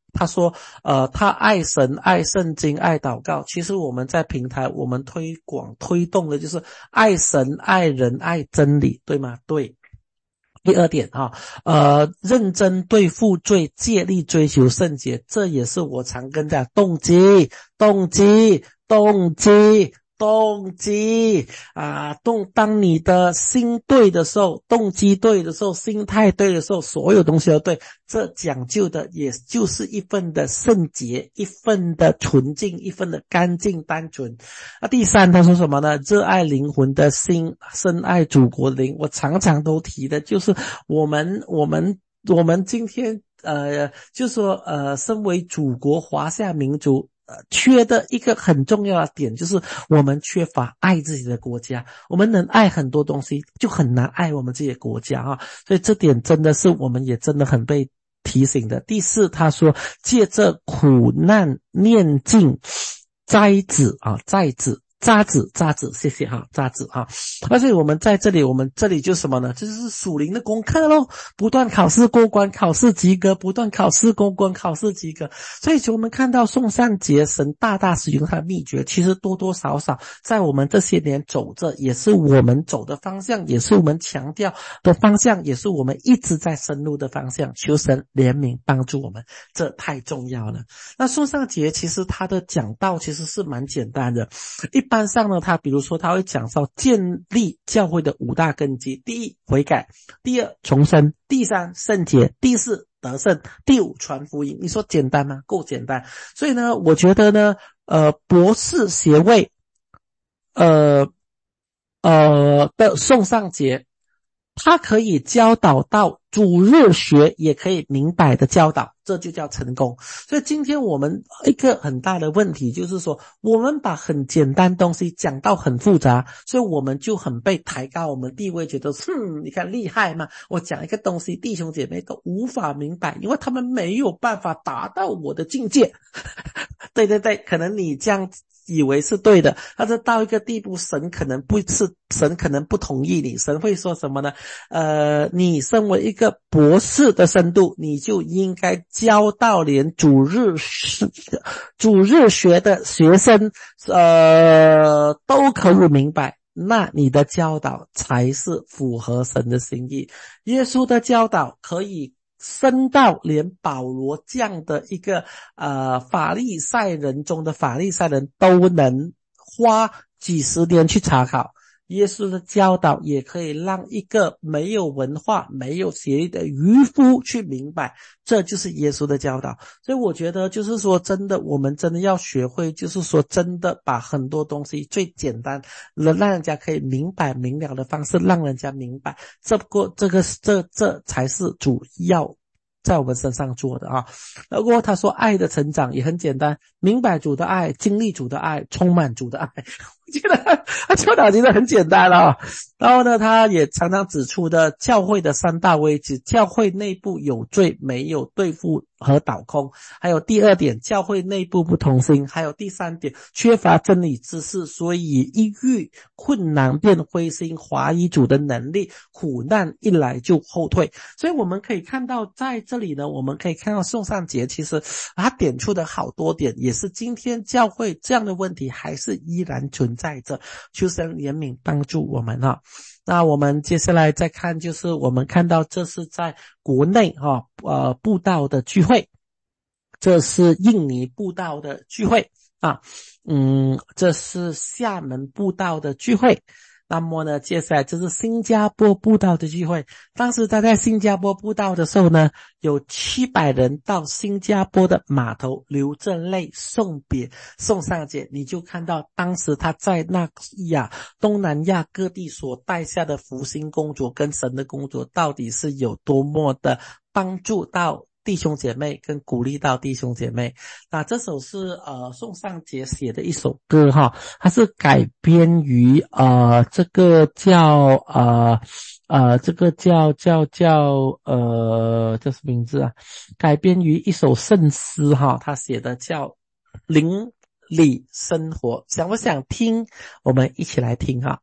他说呃他爱神爱圣经爱祷告，其实我们在平台我们推广推动的就是爱神爱人爱真理，对吗？对。第二点哈，呃，认真对付罪，竭力追求圣洁，这也是我常跟大家动机，动机，动机，动机啊，动。当你的心对的时候，动机对的时候，心态对的时候，所有东西都对。这讲究的也就是一份的圣洁，一份的纯净，一份的干净单纯。那第三，他说什么呢？热爱灵魂的心，深爱祖国的灵。我常常都提的就是我们我们我们今天呃就说呃身为祖国华夏民族呃缺的一个很重要的点，就是我们缺乏爱自己的国家。我们能爱很多东西，就很难爱我们自己的国家啊。所以这点真的是我们也真的很被提醒的。第四，他说借着苦难念经摘子啊，摘子渣子渣子，谢谢哈，渣子哈。而且我们在这里，我们这里就什么呢？这就是属灵的功课咯，不断考试过关，考试及格，不断考试过关，考试及格。所以我们看到宋善节神大大使用他的秘诀，其实多多少少在我们这些年走着，也是我们走的方向，也是我们强调的方向，也是我们一直在深入的方向。求神怜悯帮助我们，这太重要了。那宋善节其实他的讲道其实是蛮简单的，一般上呢，他比如说他会讲到建立教会的五大根基：第一，悔改；第二，重生；第三，圣洁；第四，得胜；第五，传福音。你说简单吗？够简单。所以呢，我觉得呢，呃，博士学位，呃呃的宋尚节，他可以教导到主日学也可以明白的教导，这就叫成功。所以今天我们一个很大的问题就是说，我们把很简单东西讲到很复杂，所以我们就很被抬高我们地位，觉得哼，你看厉害吗？我讲一个东西弟兄姐妹都无法明白，因为他们没有办法达到我的境界。对对对，可能你这样以为是对的，但是到一个地步，神可能不是，神可能不同意你，神会说什么呢？呃，你身为一个博士的深度，你就应该教到连主日主日学的学生呃都可以明白，那你的教导才是符合神的心意。耶稣的教导可以深到连保罗这样的一个呃法利赛人中的法利赛人都能花几十年去查考。耶稣的教导也可以让一个没有文化没有学历的渔夫去明白，这就是耶稣的教导。所以我觉得就是说真的，我们真的要学会，就是说真的把很多东西最简单让人家可以明白明了的方式让人家明白，这不过这个这这才是主要在我们身上做的啊。不过他说爱的成长也很简单，明白主的爱，经历主的爱，充满主的爱。我觉得他教导真的很简单了啊。然后呢，他也常常指出的教会的三大危机：教会内部有罪，没有对付和导空；还有第二点，教会内部不同心；还有第三点，缺乏真理知识，所以一遇困难便灰心，怀疑主的能力，苦难一来就后退。所以我们可以看到在这里呢，我们可以看到宋尚节其实他点出的好多点，也是今天教会这样的问题还是依然存在着，求神怜悯帮助我们啊。那我们接下来再看，就是我们看到这是在国内哈、啊、呃布道的聚会，这是印尼布道的聚会啊，嗯，这是厦门布道的聚会。那么呢，接下来就是新加坡布道的聚会。当时他在新加坡布道的时候呢，有七百人到新加坡的码头流着泪送别宋尚节。你就看到当时他在那亚东南亚各地所带下的福星工作跟神的工作到底是有多么的帮助到弟兄姐妹跟鼓励到弟兄姐妹。那这首是呃宋尚节写的一首歌哈，它是改编于呃这个叫呃呃这个叫叫叫呃叫什么名字啊？改编于一首圣诗哈，他写的叫邻里生活。想不想听？我们一起来听哈。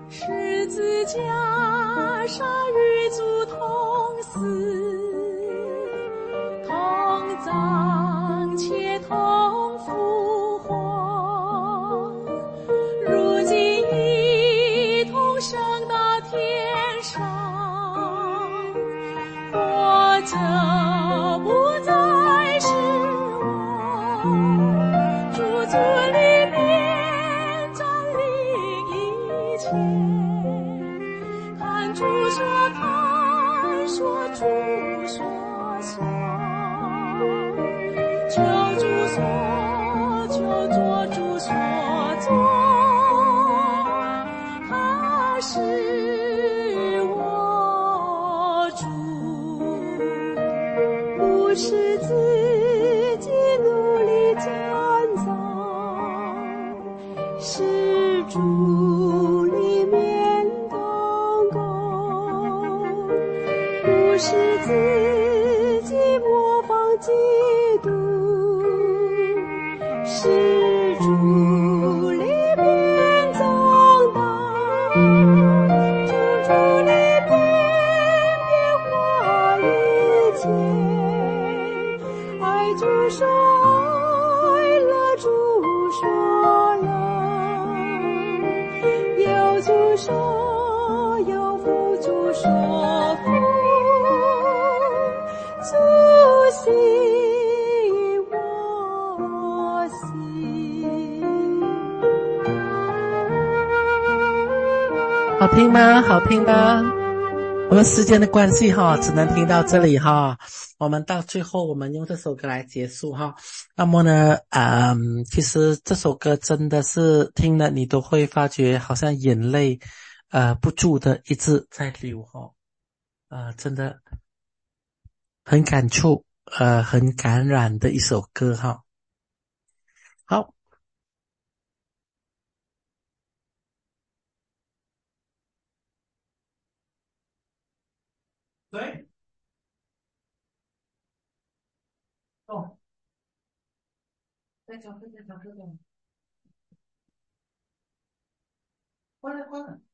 十字架上与主同死，同葬且同复活，如今一同升到天上，活着不再是我，主主里面占领一切，看主说看说主说说，求主说求做主所做，他是我主，不是自己努力建造，是主里面动工，不是自己模仿基督，是主里面长大，主主里面变化一切，爱主说爱了主说呀，有主说有福主说福，主喜我喜。 好听吗？好听吗？我们时间的关系哈，只能听到这里哈。我们到最后，我们用这首歌来结束哈。那么呢，嗯，其实这首歌真的是听了你都会发觉，好像眼泪呃不住的一直在流哈。呃，真的很感触，呃，很感染的一首歌哈。好。对。哦。再找再找这个。关了关了。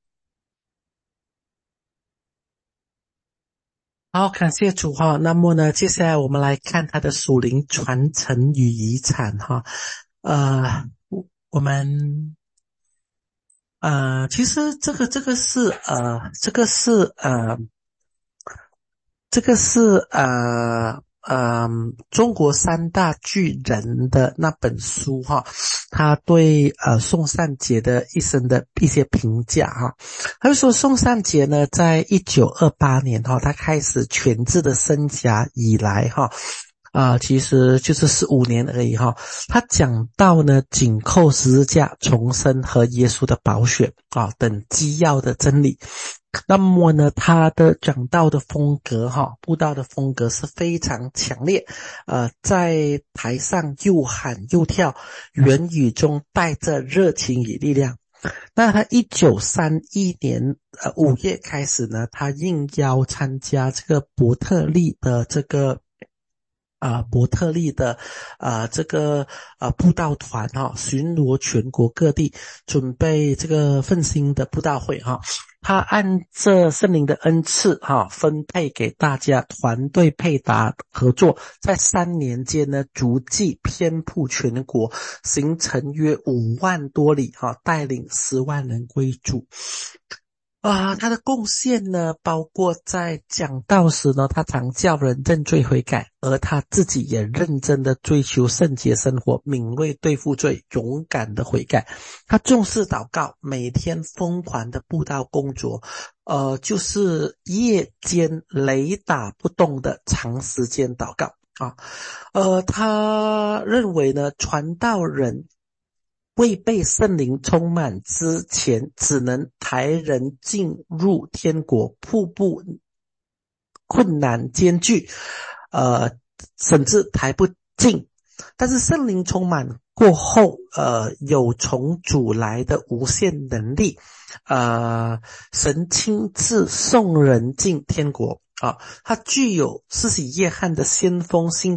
好，感谢主哈。那么呢，接下来我们来看他的属灵传承与遗产哈。呃，我们呃，其实这个这个是呃，这个是呃，这个是呃。呃，中国三大巨人的那本书哈，他对呃宋善杰的一生的一些评价哈，他就说宋善杰呢，在一九二八年哈，他开始全职的生涯以来哈，啊、呃，其实就是十五年而已哈。他讲到呢，紧扣十字架、重生和耶稣的宝血啊等基要的真理。那么呢，他的讲道的风格哈，布道的风格是非常强烈，呃，在台上又喊又跳，言语中带着热情与力量。那他一九三一年呃五月开始呢，他应邀参加这个伯特利的这个啊、呃，伯特利的啊、呃、这个啊、呃、布道团哈、哦，巡逻全国各地，准备这个奋兴的布道会哈、哦。他按着圣灵的恩赐哈、哦，分配给大家团队配搭合作，在三年间呢，足迹遍布全国，行程约五万多里哈、哦，带领十万人归主。啊，他的贡献呢，包括在讲道时呢，他常叫人认罪悔改，而他自己也认真的追求圣洁生活，敏锐对付罪，勇敢的悔改。他重视祷告，每天疯狂的布道工作，呃，就是夜间雷打不动的长时间祷告啊。呃，他认为呢，传道人未被圣灵充满之前，只能抬人进入天国，瀑布困难艰巨，呃，甚至抬不进。但是圣灵充满过后，呃，有从主来的无限能力，呃，神亲自送人进天国啊。他具有施洗约翰的先锋心智，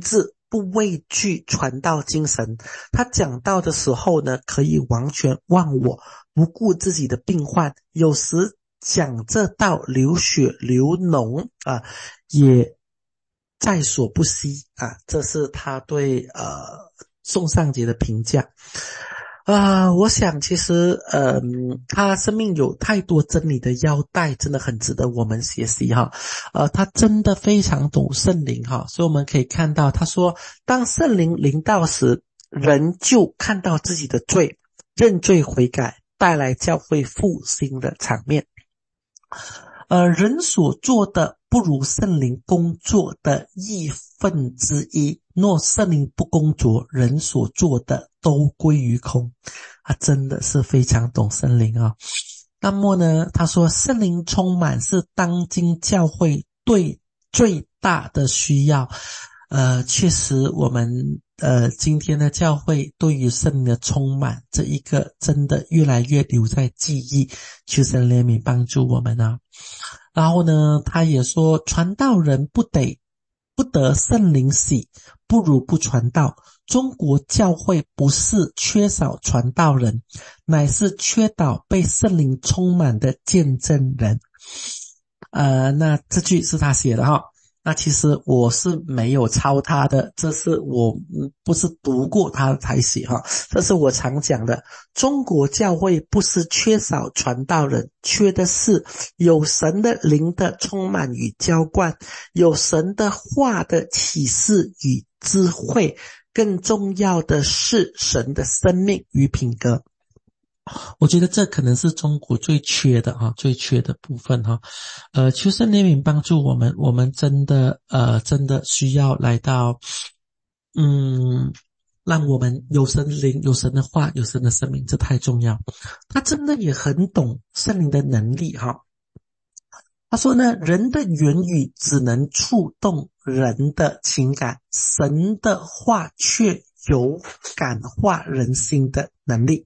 不畏惧传道精神。他讲道的时候呢，可以完全忘我，不顾自己的病患，有时讲这道流血流脓啊，也在所不惜啊。这是他对呃宋尚节的评价。啊、呃，我想其实，嗯、呃，他生命有太多真理的腰带，真的很值得我们学习哈。呃，他真的非常懂圣灵哈，所以我们可以看到，他说，当圣灵临到时，人就看到自己的罪，认罪悔改，带来教会复兴的场面。呃，人所做的不如圣灵工作的亿分之一。若圣灵不工作，人所做的都归于空。他真的是非常懂圣灵啊。那么呢，他说圣灵充满是当今教会对最大的需要。呃，确实我们呃今天的教会对于圣灵的充满这一个真的越来越留在记忆，求神怜悯帮助我们啊。然后呢，他也说传道人不得不得圣灵洗，不如不传道。中国教会不是缺少传道人，乃是缺少被圣灵充满的见证人。呃，那这句是他写的哈。那其实我是没有抄他的，这是我不是读过他才写哈。这是我常讲的，中国教会不是缺少传道人，缺的是有神的灵的充满与浇灌，有神的话的启示与智慧，更重要的是神的生命与品格。我觉得这可能是中国最缺的哈，最缺的部分哈。呃，求神怜悯帮助我们，我们真的呃真的需要来到，嗯，让我们有神灵、有神的话、有神的生命，这太重要。他真的也很懂圣灵的能力哈。他说呢，人的言语只能触动人的情感，神的话却有感化人心的能力。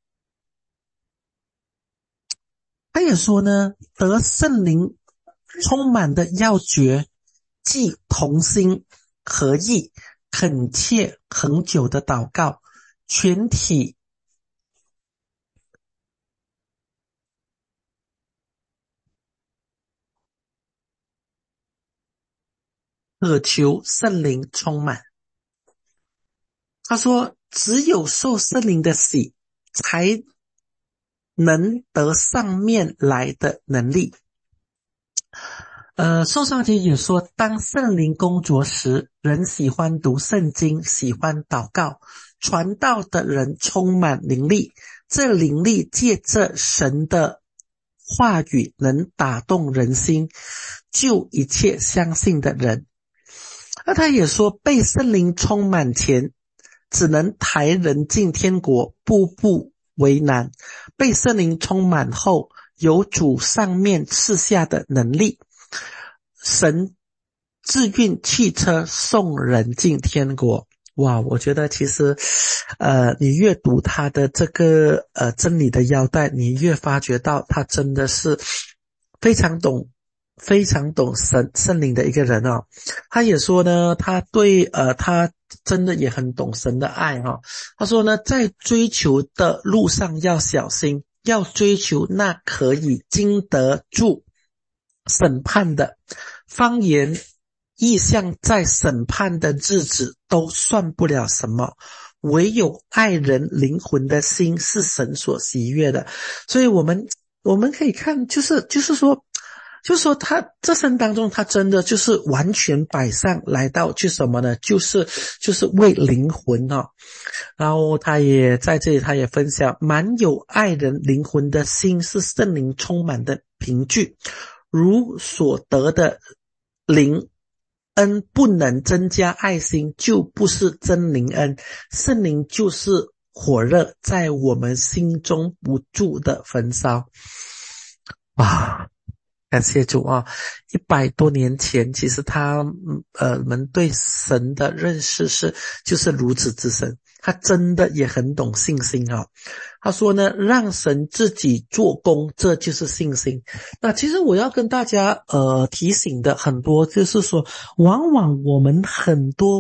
他也说呢，得圣灵充满的要诀，即同心合意、恳切恒久的祷告，全体渴求圣灵充满。他说，只有受圣灵的洗，才能得上面来的能力。呃，宋尚节也说，当圣灵工作时，人喜欢读圣经，喜欢祷告，传道的人充满灵力，这灵力借着神的话语能打动人心，救一切相信的人。而他也说，被圣灵充满前，只能抬人进天国，步步为难。被圣灵充满后，有主上面赐下的能力，神自运汽车送人进天国。哇，我觉得其实呃你越读他的这个呃真理的腰带，你越发觉到他真的是非常懂非常懂神圣灵的一个人哦。他也说呢，他对呃他真的也很懂神的爱哈、哦。他说呢，在追求的路上要小心，要追求那可以经得住审判的。方言异象在审判的日子都算不了什么，唯有爱人灵魂的心是神所喜悦的。所以我们我们可以看，就是就是说就是说他这生当中，他真的就是完全摆上来到去什么呢？就是就是为灵魂哦。然后他也在这里他也分享，满有爱人灵魂的心是圣灵充满的凭据，如所得的灵恩不能增加爱心，就不是真灵恩。圣灵就是火热在我们心中不住的焚烧。哇，感谢主啊！一百多年前，其实他呃们对神的认识是就是如此之深，他真的也很懂信心啊。他说呢，让神自己做工，这就是信心。那其实我要跟大家呃提醒的很多，就是说，往往我们很多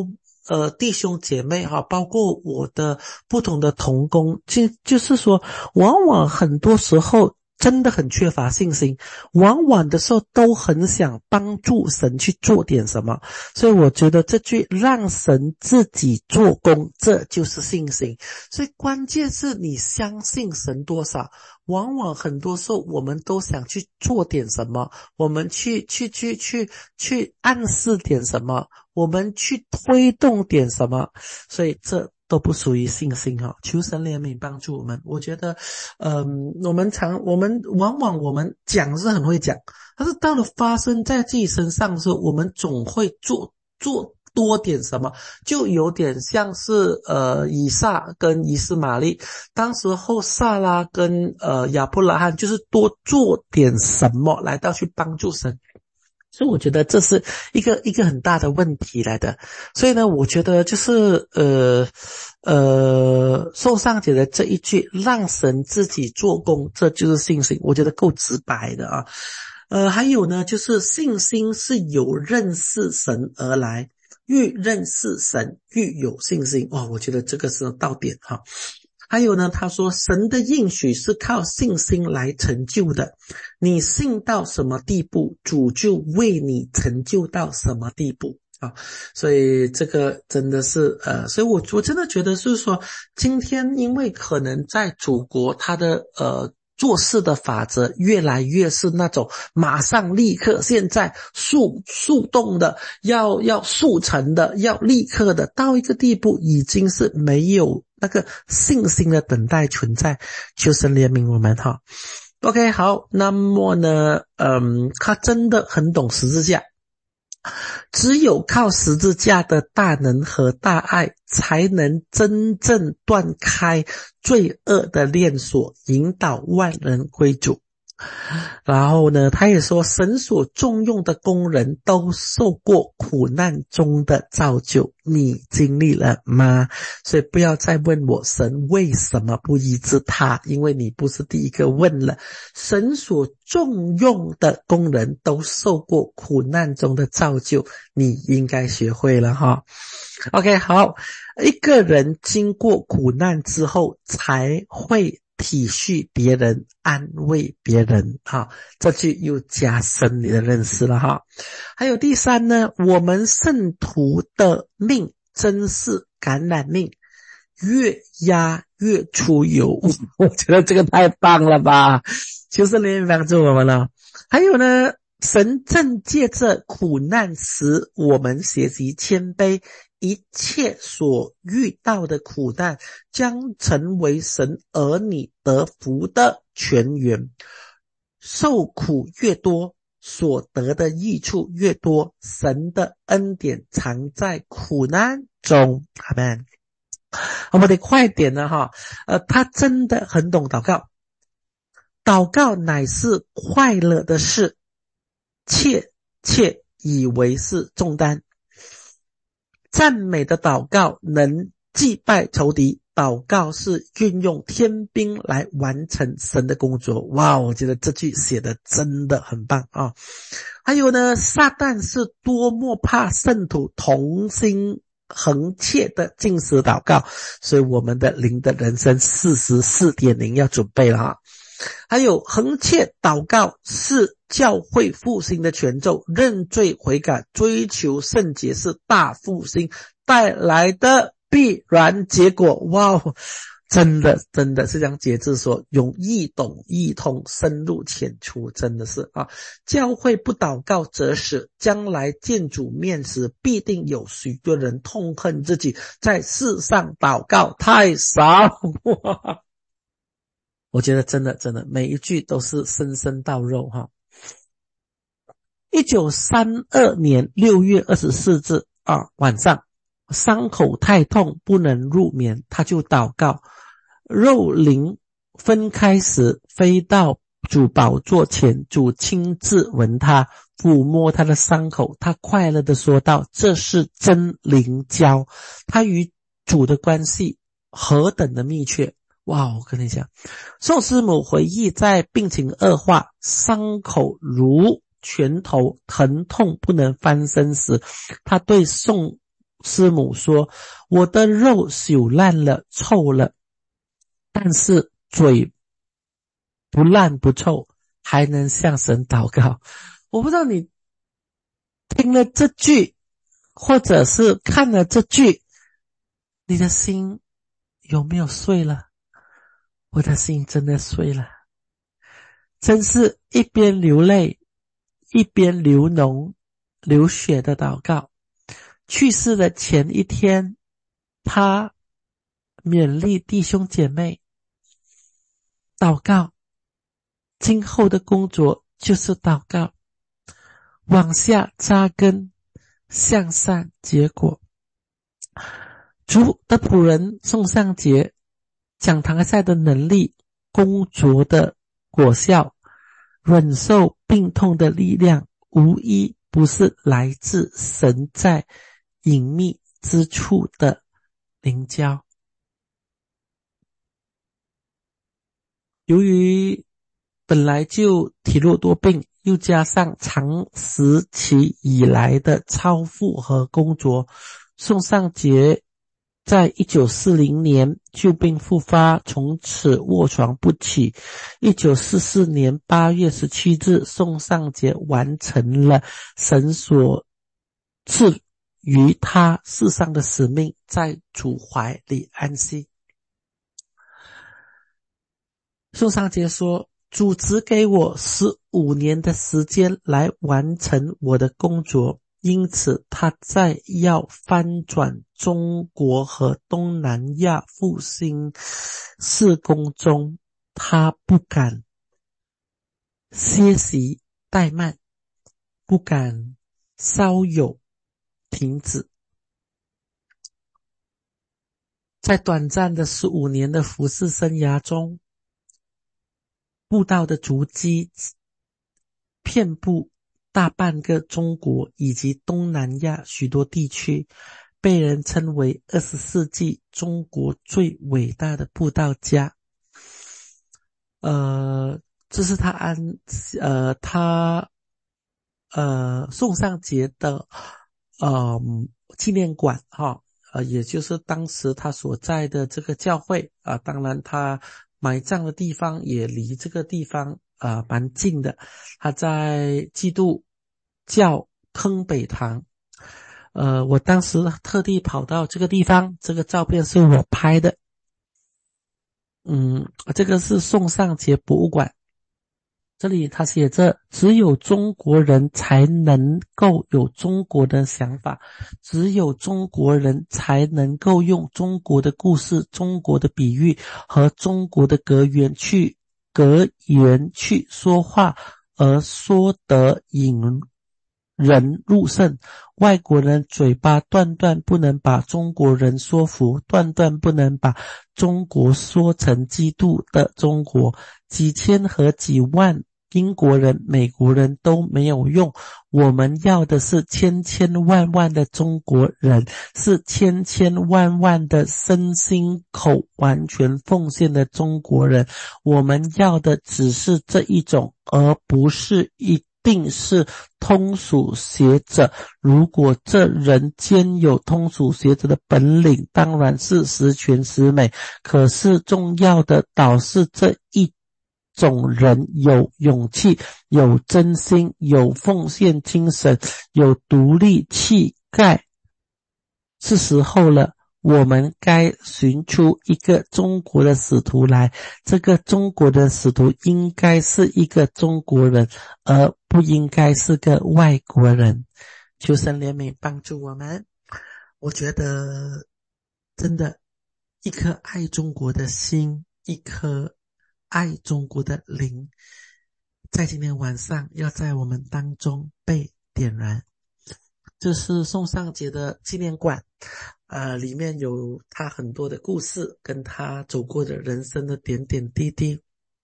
呃弟兄姐妹哈，包括我的不同的同工，就就是说，往往很多时候真的很缺乏信心，往往的时候都很想帮助神去做点什么，所以我觉得这句让神自己做工，这就是信心。所以关键是你相信神多少，往往很多时候我们都想去做点什么，我们去去去去去暗示点什么，我们去推动点什么，所以这都不属于信心哈、哦。求神怜悯帮助我们。我觉得嗯，我们常我们往往我们讲是很会讲，但是到了发生在自己身上的时候，我们总会做做多点什么，就有点像是呃以撒跟以斯玛利，当时候撒拉跟呃亚伯拉罕就是多做点什么来到去帮助神。所以我觉得这是一个一个很大的问题来的。所以呢，我觉得就是呃呃受上姐的这一句让神自己做工，这就是信心，我觉得够直白的啊。呃还有呢，就是信心是由认识神而来，愈认识神愈有信心。哇，我觉得这个是到点哈。还有呢，他说神的应许是靠信心来成就的，你信到什么地步，主就为你成就到什么地步啊。所以这个真的是呃，所以我我真的觉得是说，今天因为可能在祖国他的呃做事的法则越来越是那种马上立刻现在速速动的，要要速成的，要立刻的，到一个地步已经是没有那个信心的等待存在。求神怜悯我们哈。OK， 好，那么呢嗯，他真的很懂十字架，只有靠十字架的大能和大爱，才能真正断开罪恶的链锁，引导万人归主。然后呢，他也说神所重用的工人都受过苦难中的造就，你经历了吗？所以不要再问我神为什么不医治他，因为你不是第一个问了。神所重用的工人都受过苦难中的造就，你应该学会了哈。OK， 好，一个人经过苦难之后才会体恤别人，安慰别人哈，这句又加深你的认识了哈。还有第三呢，我们圣徒的命真是橄榄命，越压越出油。我觉得这个太棒了吧，就是怜悯帮助我们了。还有呢，神正借着苦难使我们学习谦卑，一切所遇到的苦难将成为神儿女得福的泉源，受苦越多，所得的益处越多，神的恩典藏在苦难中。阿们。我们得快点了哈，呃，他真的很懂祷告，祷告乃是快乐的事，切切以为是重担。赞美的祷告能击败仇敌，祷告是运用天兵来完成神的工作。哇，我觉得这句写的真的很棒啊！还有呢，撒旦是多么怕圣徒同心恒切的禁食祷告，所以我们的灵的人生 四十四点零 要准备了哈。还有恒切祷告是教会复兴的权咒，认罪悔改追求圣洁是大复兴带来的必然结果。哇，真的真的是这样节制说，用易懂易通深入浅出，真的是啊！教会不祷告则死，将来见主面时必定有许多人痛恨自己在世上祷告太少。哇，我觉得真的真的每一句都是深深到肉哈。一九三二年六月二十四日啊晚上，伤口太痛不能入眠，他就祷告，肉灵分开时飞到主宝座前，主亲自闻他，抚摸他的伤口，他快乐地说道，这是真灵交，他与主的关系何等的密切。哇，我跟你讲，宋师母回忆在病情恶化，伤口如拳头疼痛不能翻身时，他对宋师母说，我的肉朽烂了，臭了，但是嘴不烂不臭，还能向神祷告。我不知道你听了这句或者是看了这句，你的心有没有碎了？我的心真的碎了，真是一边流泪一边流脓流血的祷告。去世的前一天，他勉励弟兄姐妹祷告，今后的工作就是祷告，往下扎根，向上结果。主的仆人宋尚节讲堂赛的能力，工作的果效，忍受病痛的力量，无一不是来自神在隐秘之处的灵交。由于本来就体弱多病，又加上长时期以来的超负荷工作，宋尚节在一九四零年旧病复发，从此卧床不起。一九四四年八月十七日，宋尚节完成了神所赐于他世上的使命，在主怀里安息。宋尚节说，主只给我十五年的时间来完成我的工作，因此他在要翻转中国和东南亚复兴事工中，他不敢歇息怠慢，不敢稍有停止。在短暂的十五年的服事生涯中，布道的足迹遍布大半个中国以及东南亚许多地区，被人称为二十世纪中国最伟大的布道家。呃，这是他安呃他呃宋尚节的呃纪念馆哈，呃也就是当时他所在的这个教会啊、呃，当然他埋葬的地方也离这个地方呃蛮近的，他在基督教坑北堂。呃我当时特地跑到这个地方，这个照片是我拍的。嗯，这个是宋尚节博物馆。这里他写着，只有中国人才能够有中国的想法，只有中国人才能够用中国的故事、中国的比喻和中国的格言去格言去说话，而说得引人入胜。外国人嘴巴断断不能把中国人说服，断断不能把中国说成基督的中国。几千和几万英国人、美国人都没有用，我们要的是千千万万的中国人，是千千万万的身心口完全奉献的中国人。我们要的只是这一种，而不是一定是通俗学者。如果这人兼有通俗学者的本领，当然是十全十美，可是重要的倒是这一种人有勇气，有真心，有奉献精神，有独立气概。是时候了，我们该寻出一个中国的使徒来，这个中国的使徒应该是一个中国人，而不应该是个外国人。求神怜悯帮助我们。我觉得真的一颗爱中国的心，一颗爱中国的灵，在今天晚上要在我们当中被点燃。这是宋尚节的纪念馆，呃，里面有他很多的故事，跟他走过的人生的点点滴滴。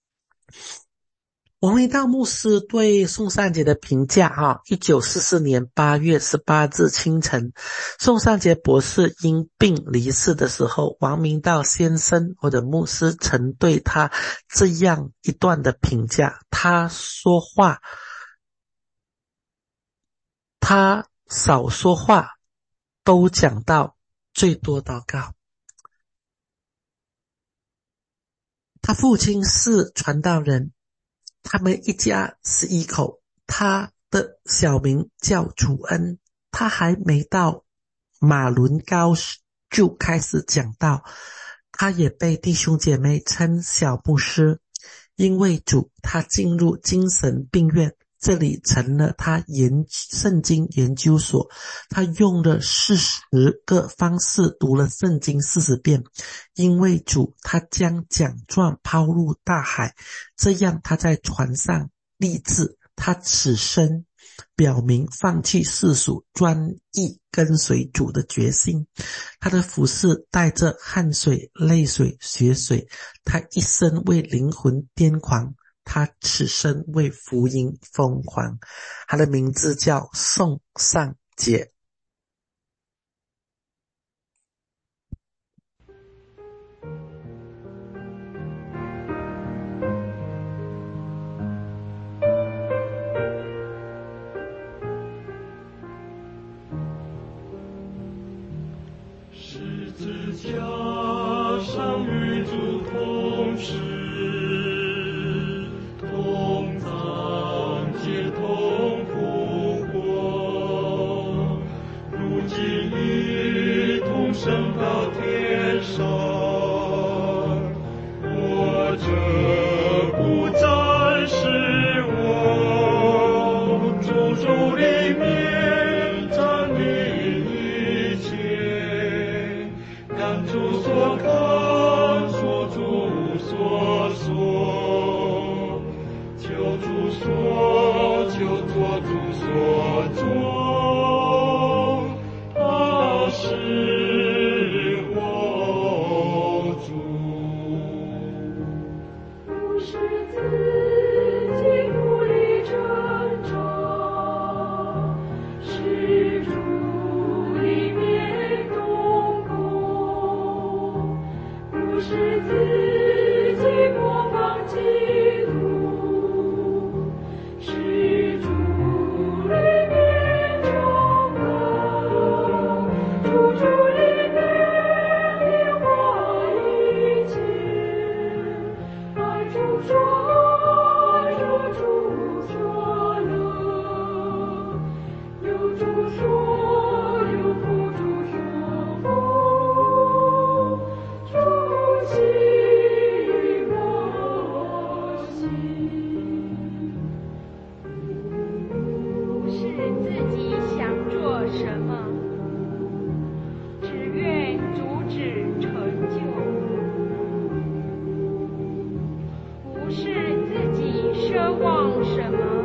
王维道牧师对宋尚节的评价哈，一九四四年八月十八日清晨，宋尚节博士因病离世的时候，王明道先生或者牧师曾对他这样一段的评价：他说话，他少说话， 都讲到最多祷告。他父亲是传道人，他们一家十一口，他的小名叫主恩，他还没到马伦高就开始讲道，他也被弟兄姐妹称小牧师。因为主，他进入精神病院，这里成了他研圣经研究所，他用了四十个方式读了圣经四十遍。因为主，他将奖状抛入大海，这样他在船上立志，他此生表明放弃世俗，专一跟随主的决心。他的服事带着汗水、泪水、血水，他一生为灵魂癫狂，他此生为福音疯狂。他的名字叫宋尚杰。 十字架上与主同死，同葬皆同复活，如今一同升到天上，我这不再是我，主主里面站立一切，让主所看，说主所说，求主说，求做主所做，他是我主。 不是自己努力成长，是主里面动工，不是自己模仿基督，是主里面成功，主主里面变化一切。爱主说，有主所乐，有主说，有福主所福，主喜我心。 不是自己想做什么，只愿主旨成就。不是自己奢望什么，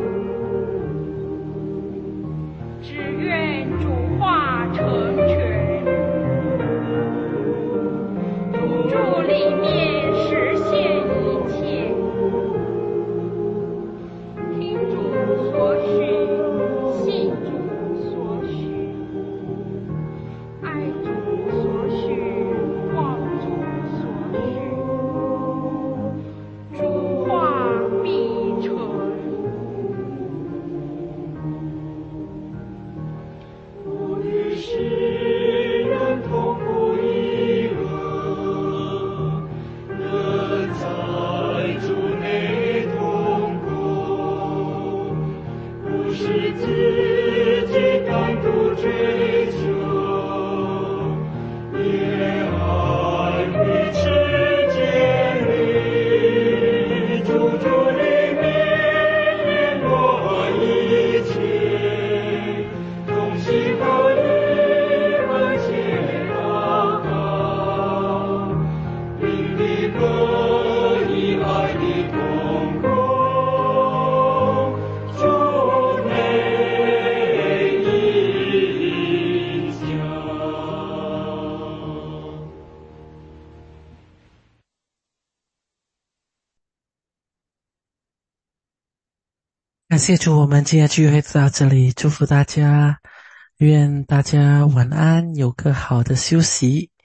只愿主化成全。主里面实现一切，听主所许，信主所许，爱主所许，望主所许，主化必成。 我与世人同苦一乐，乐在主内同工，不是自己单独追求，也爱彼此建立，主主里面联络一切，同心合一，而且祷告，灵里合一，爱的同工，主内一家。 感谢主，我们今天聚会到这里，祝福大家，愿大家晚安，有个好的休息。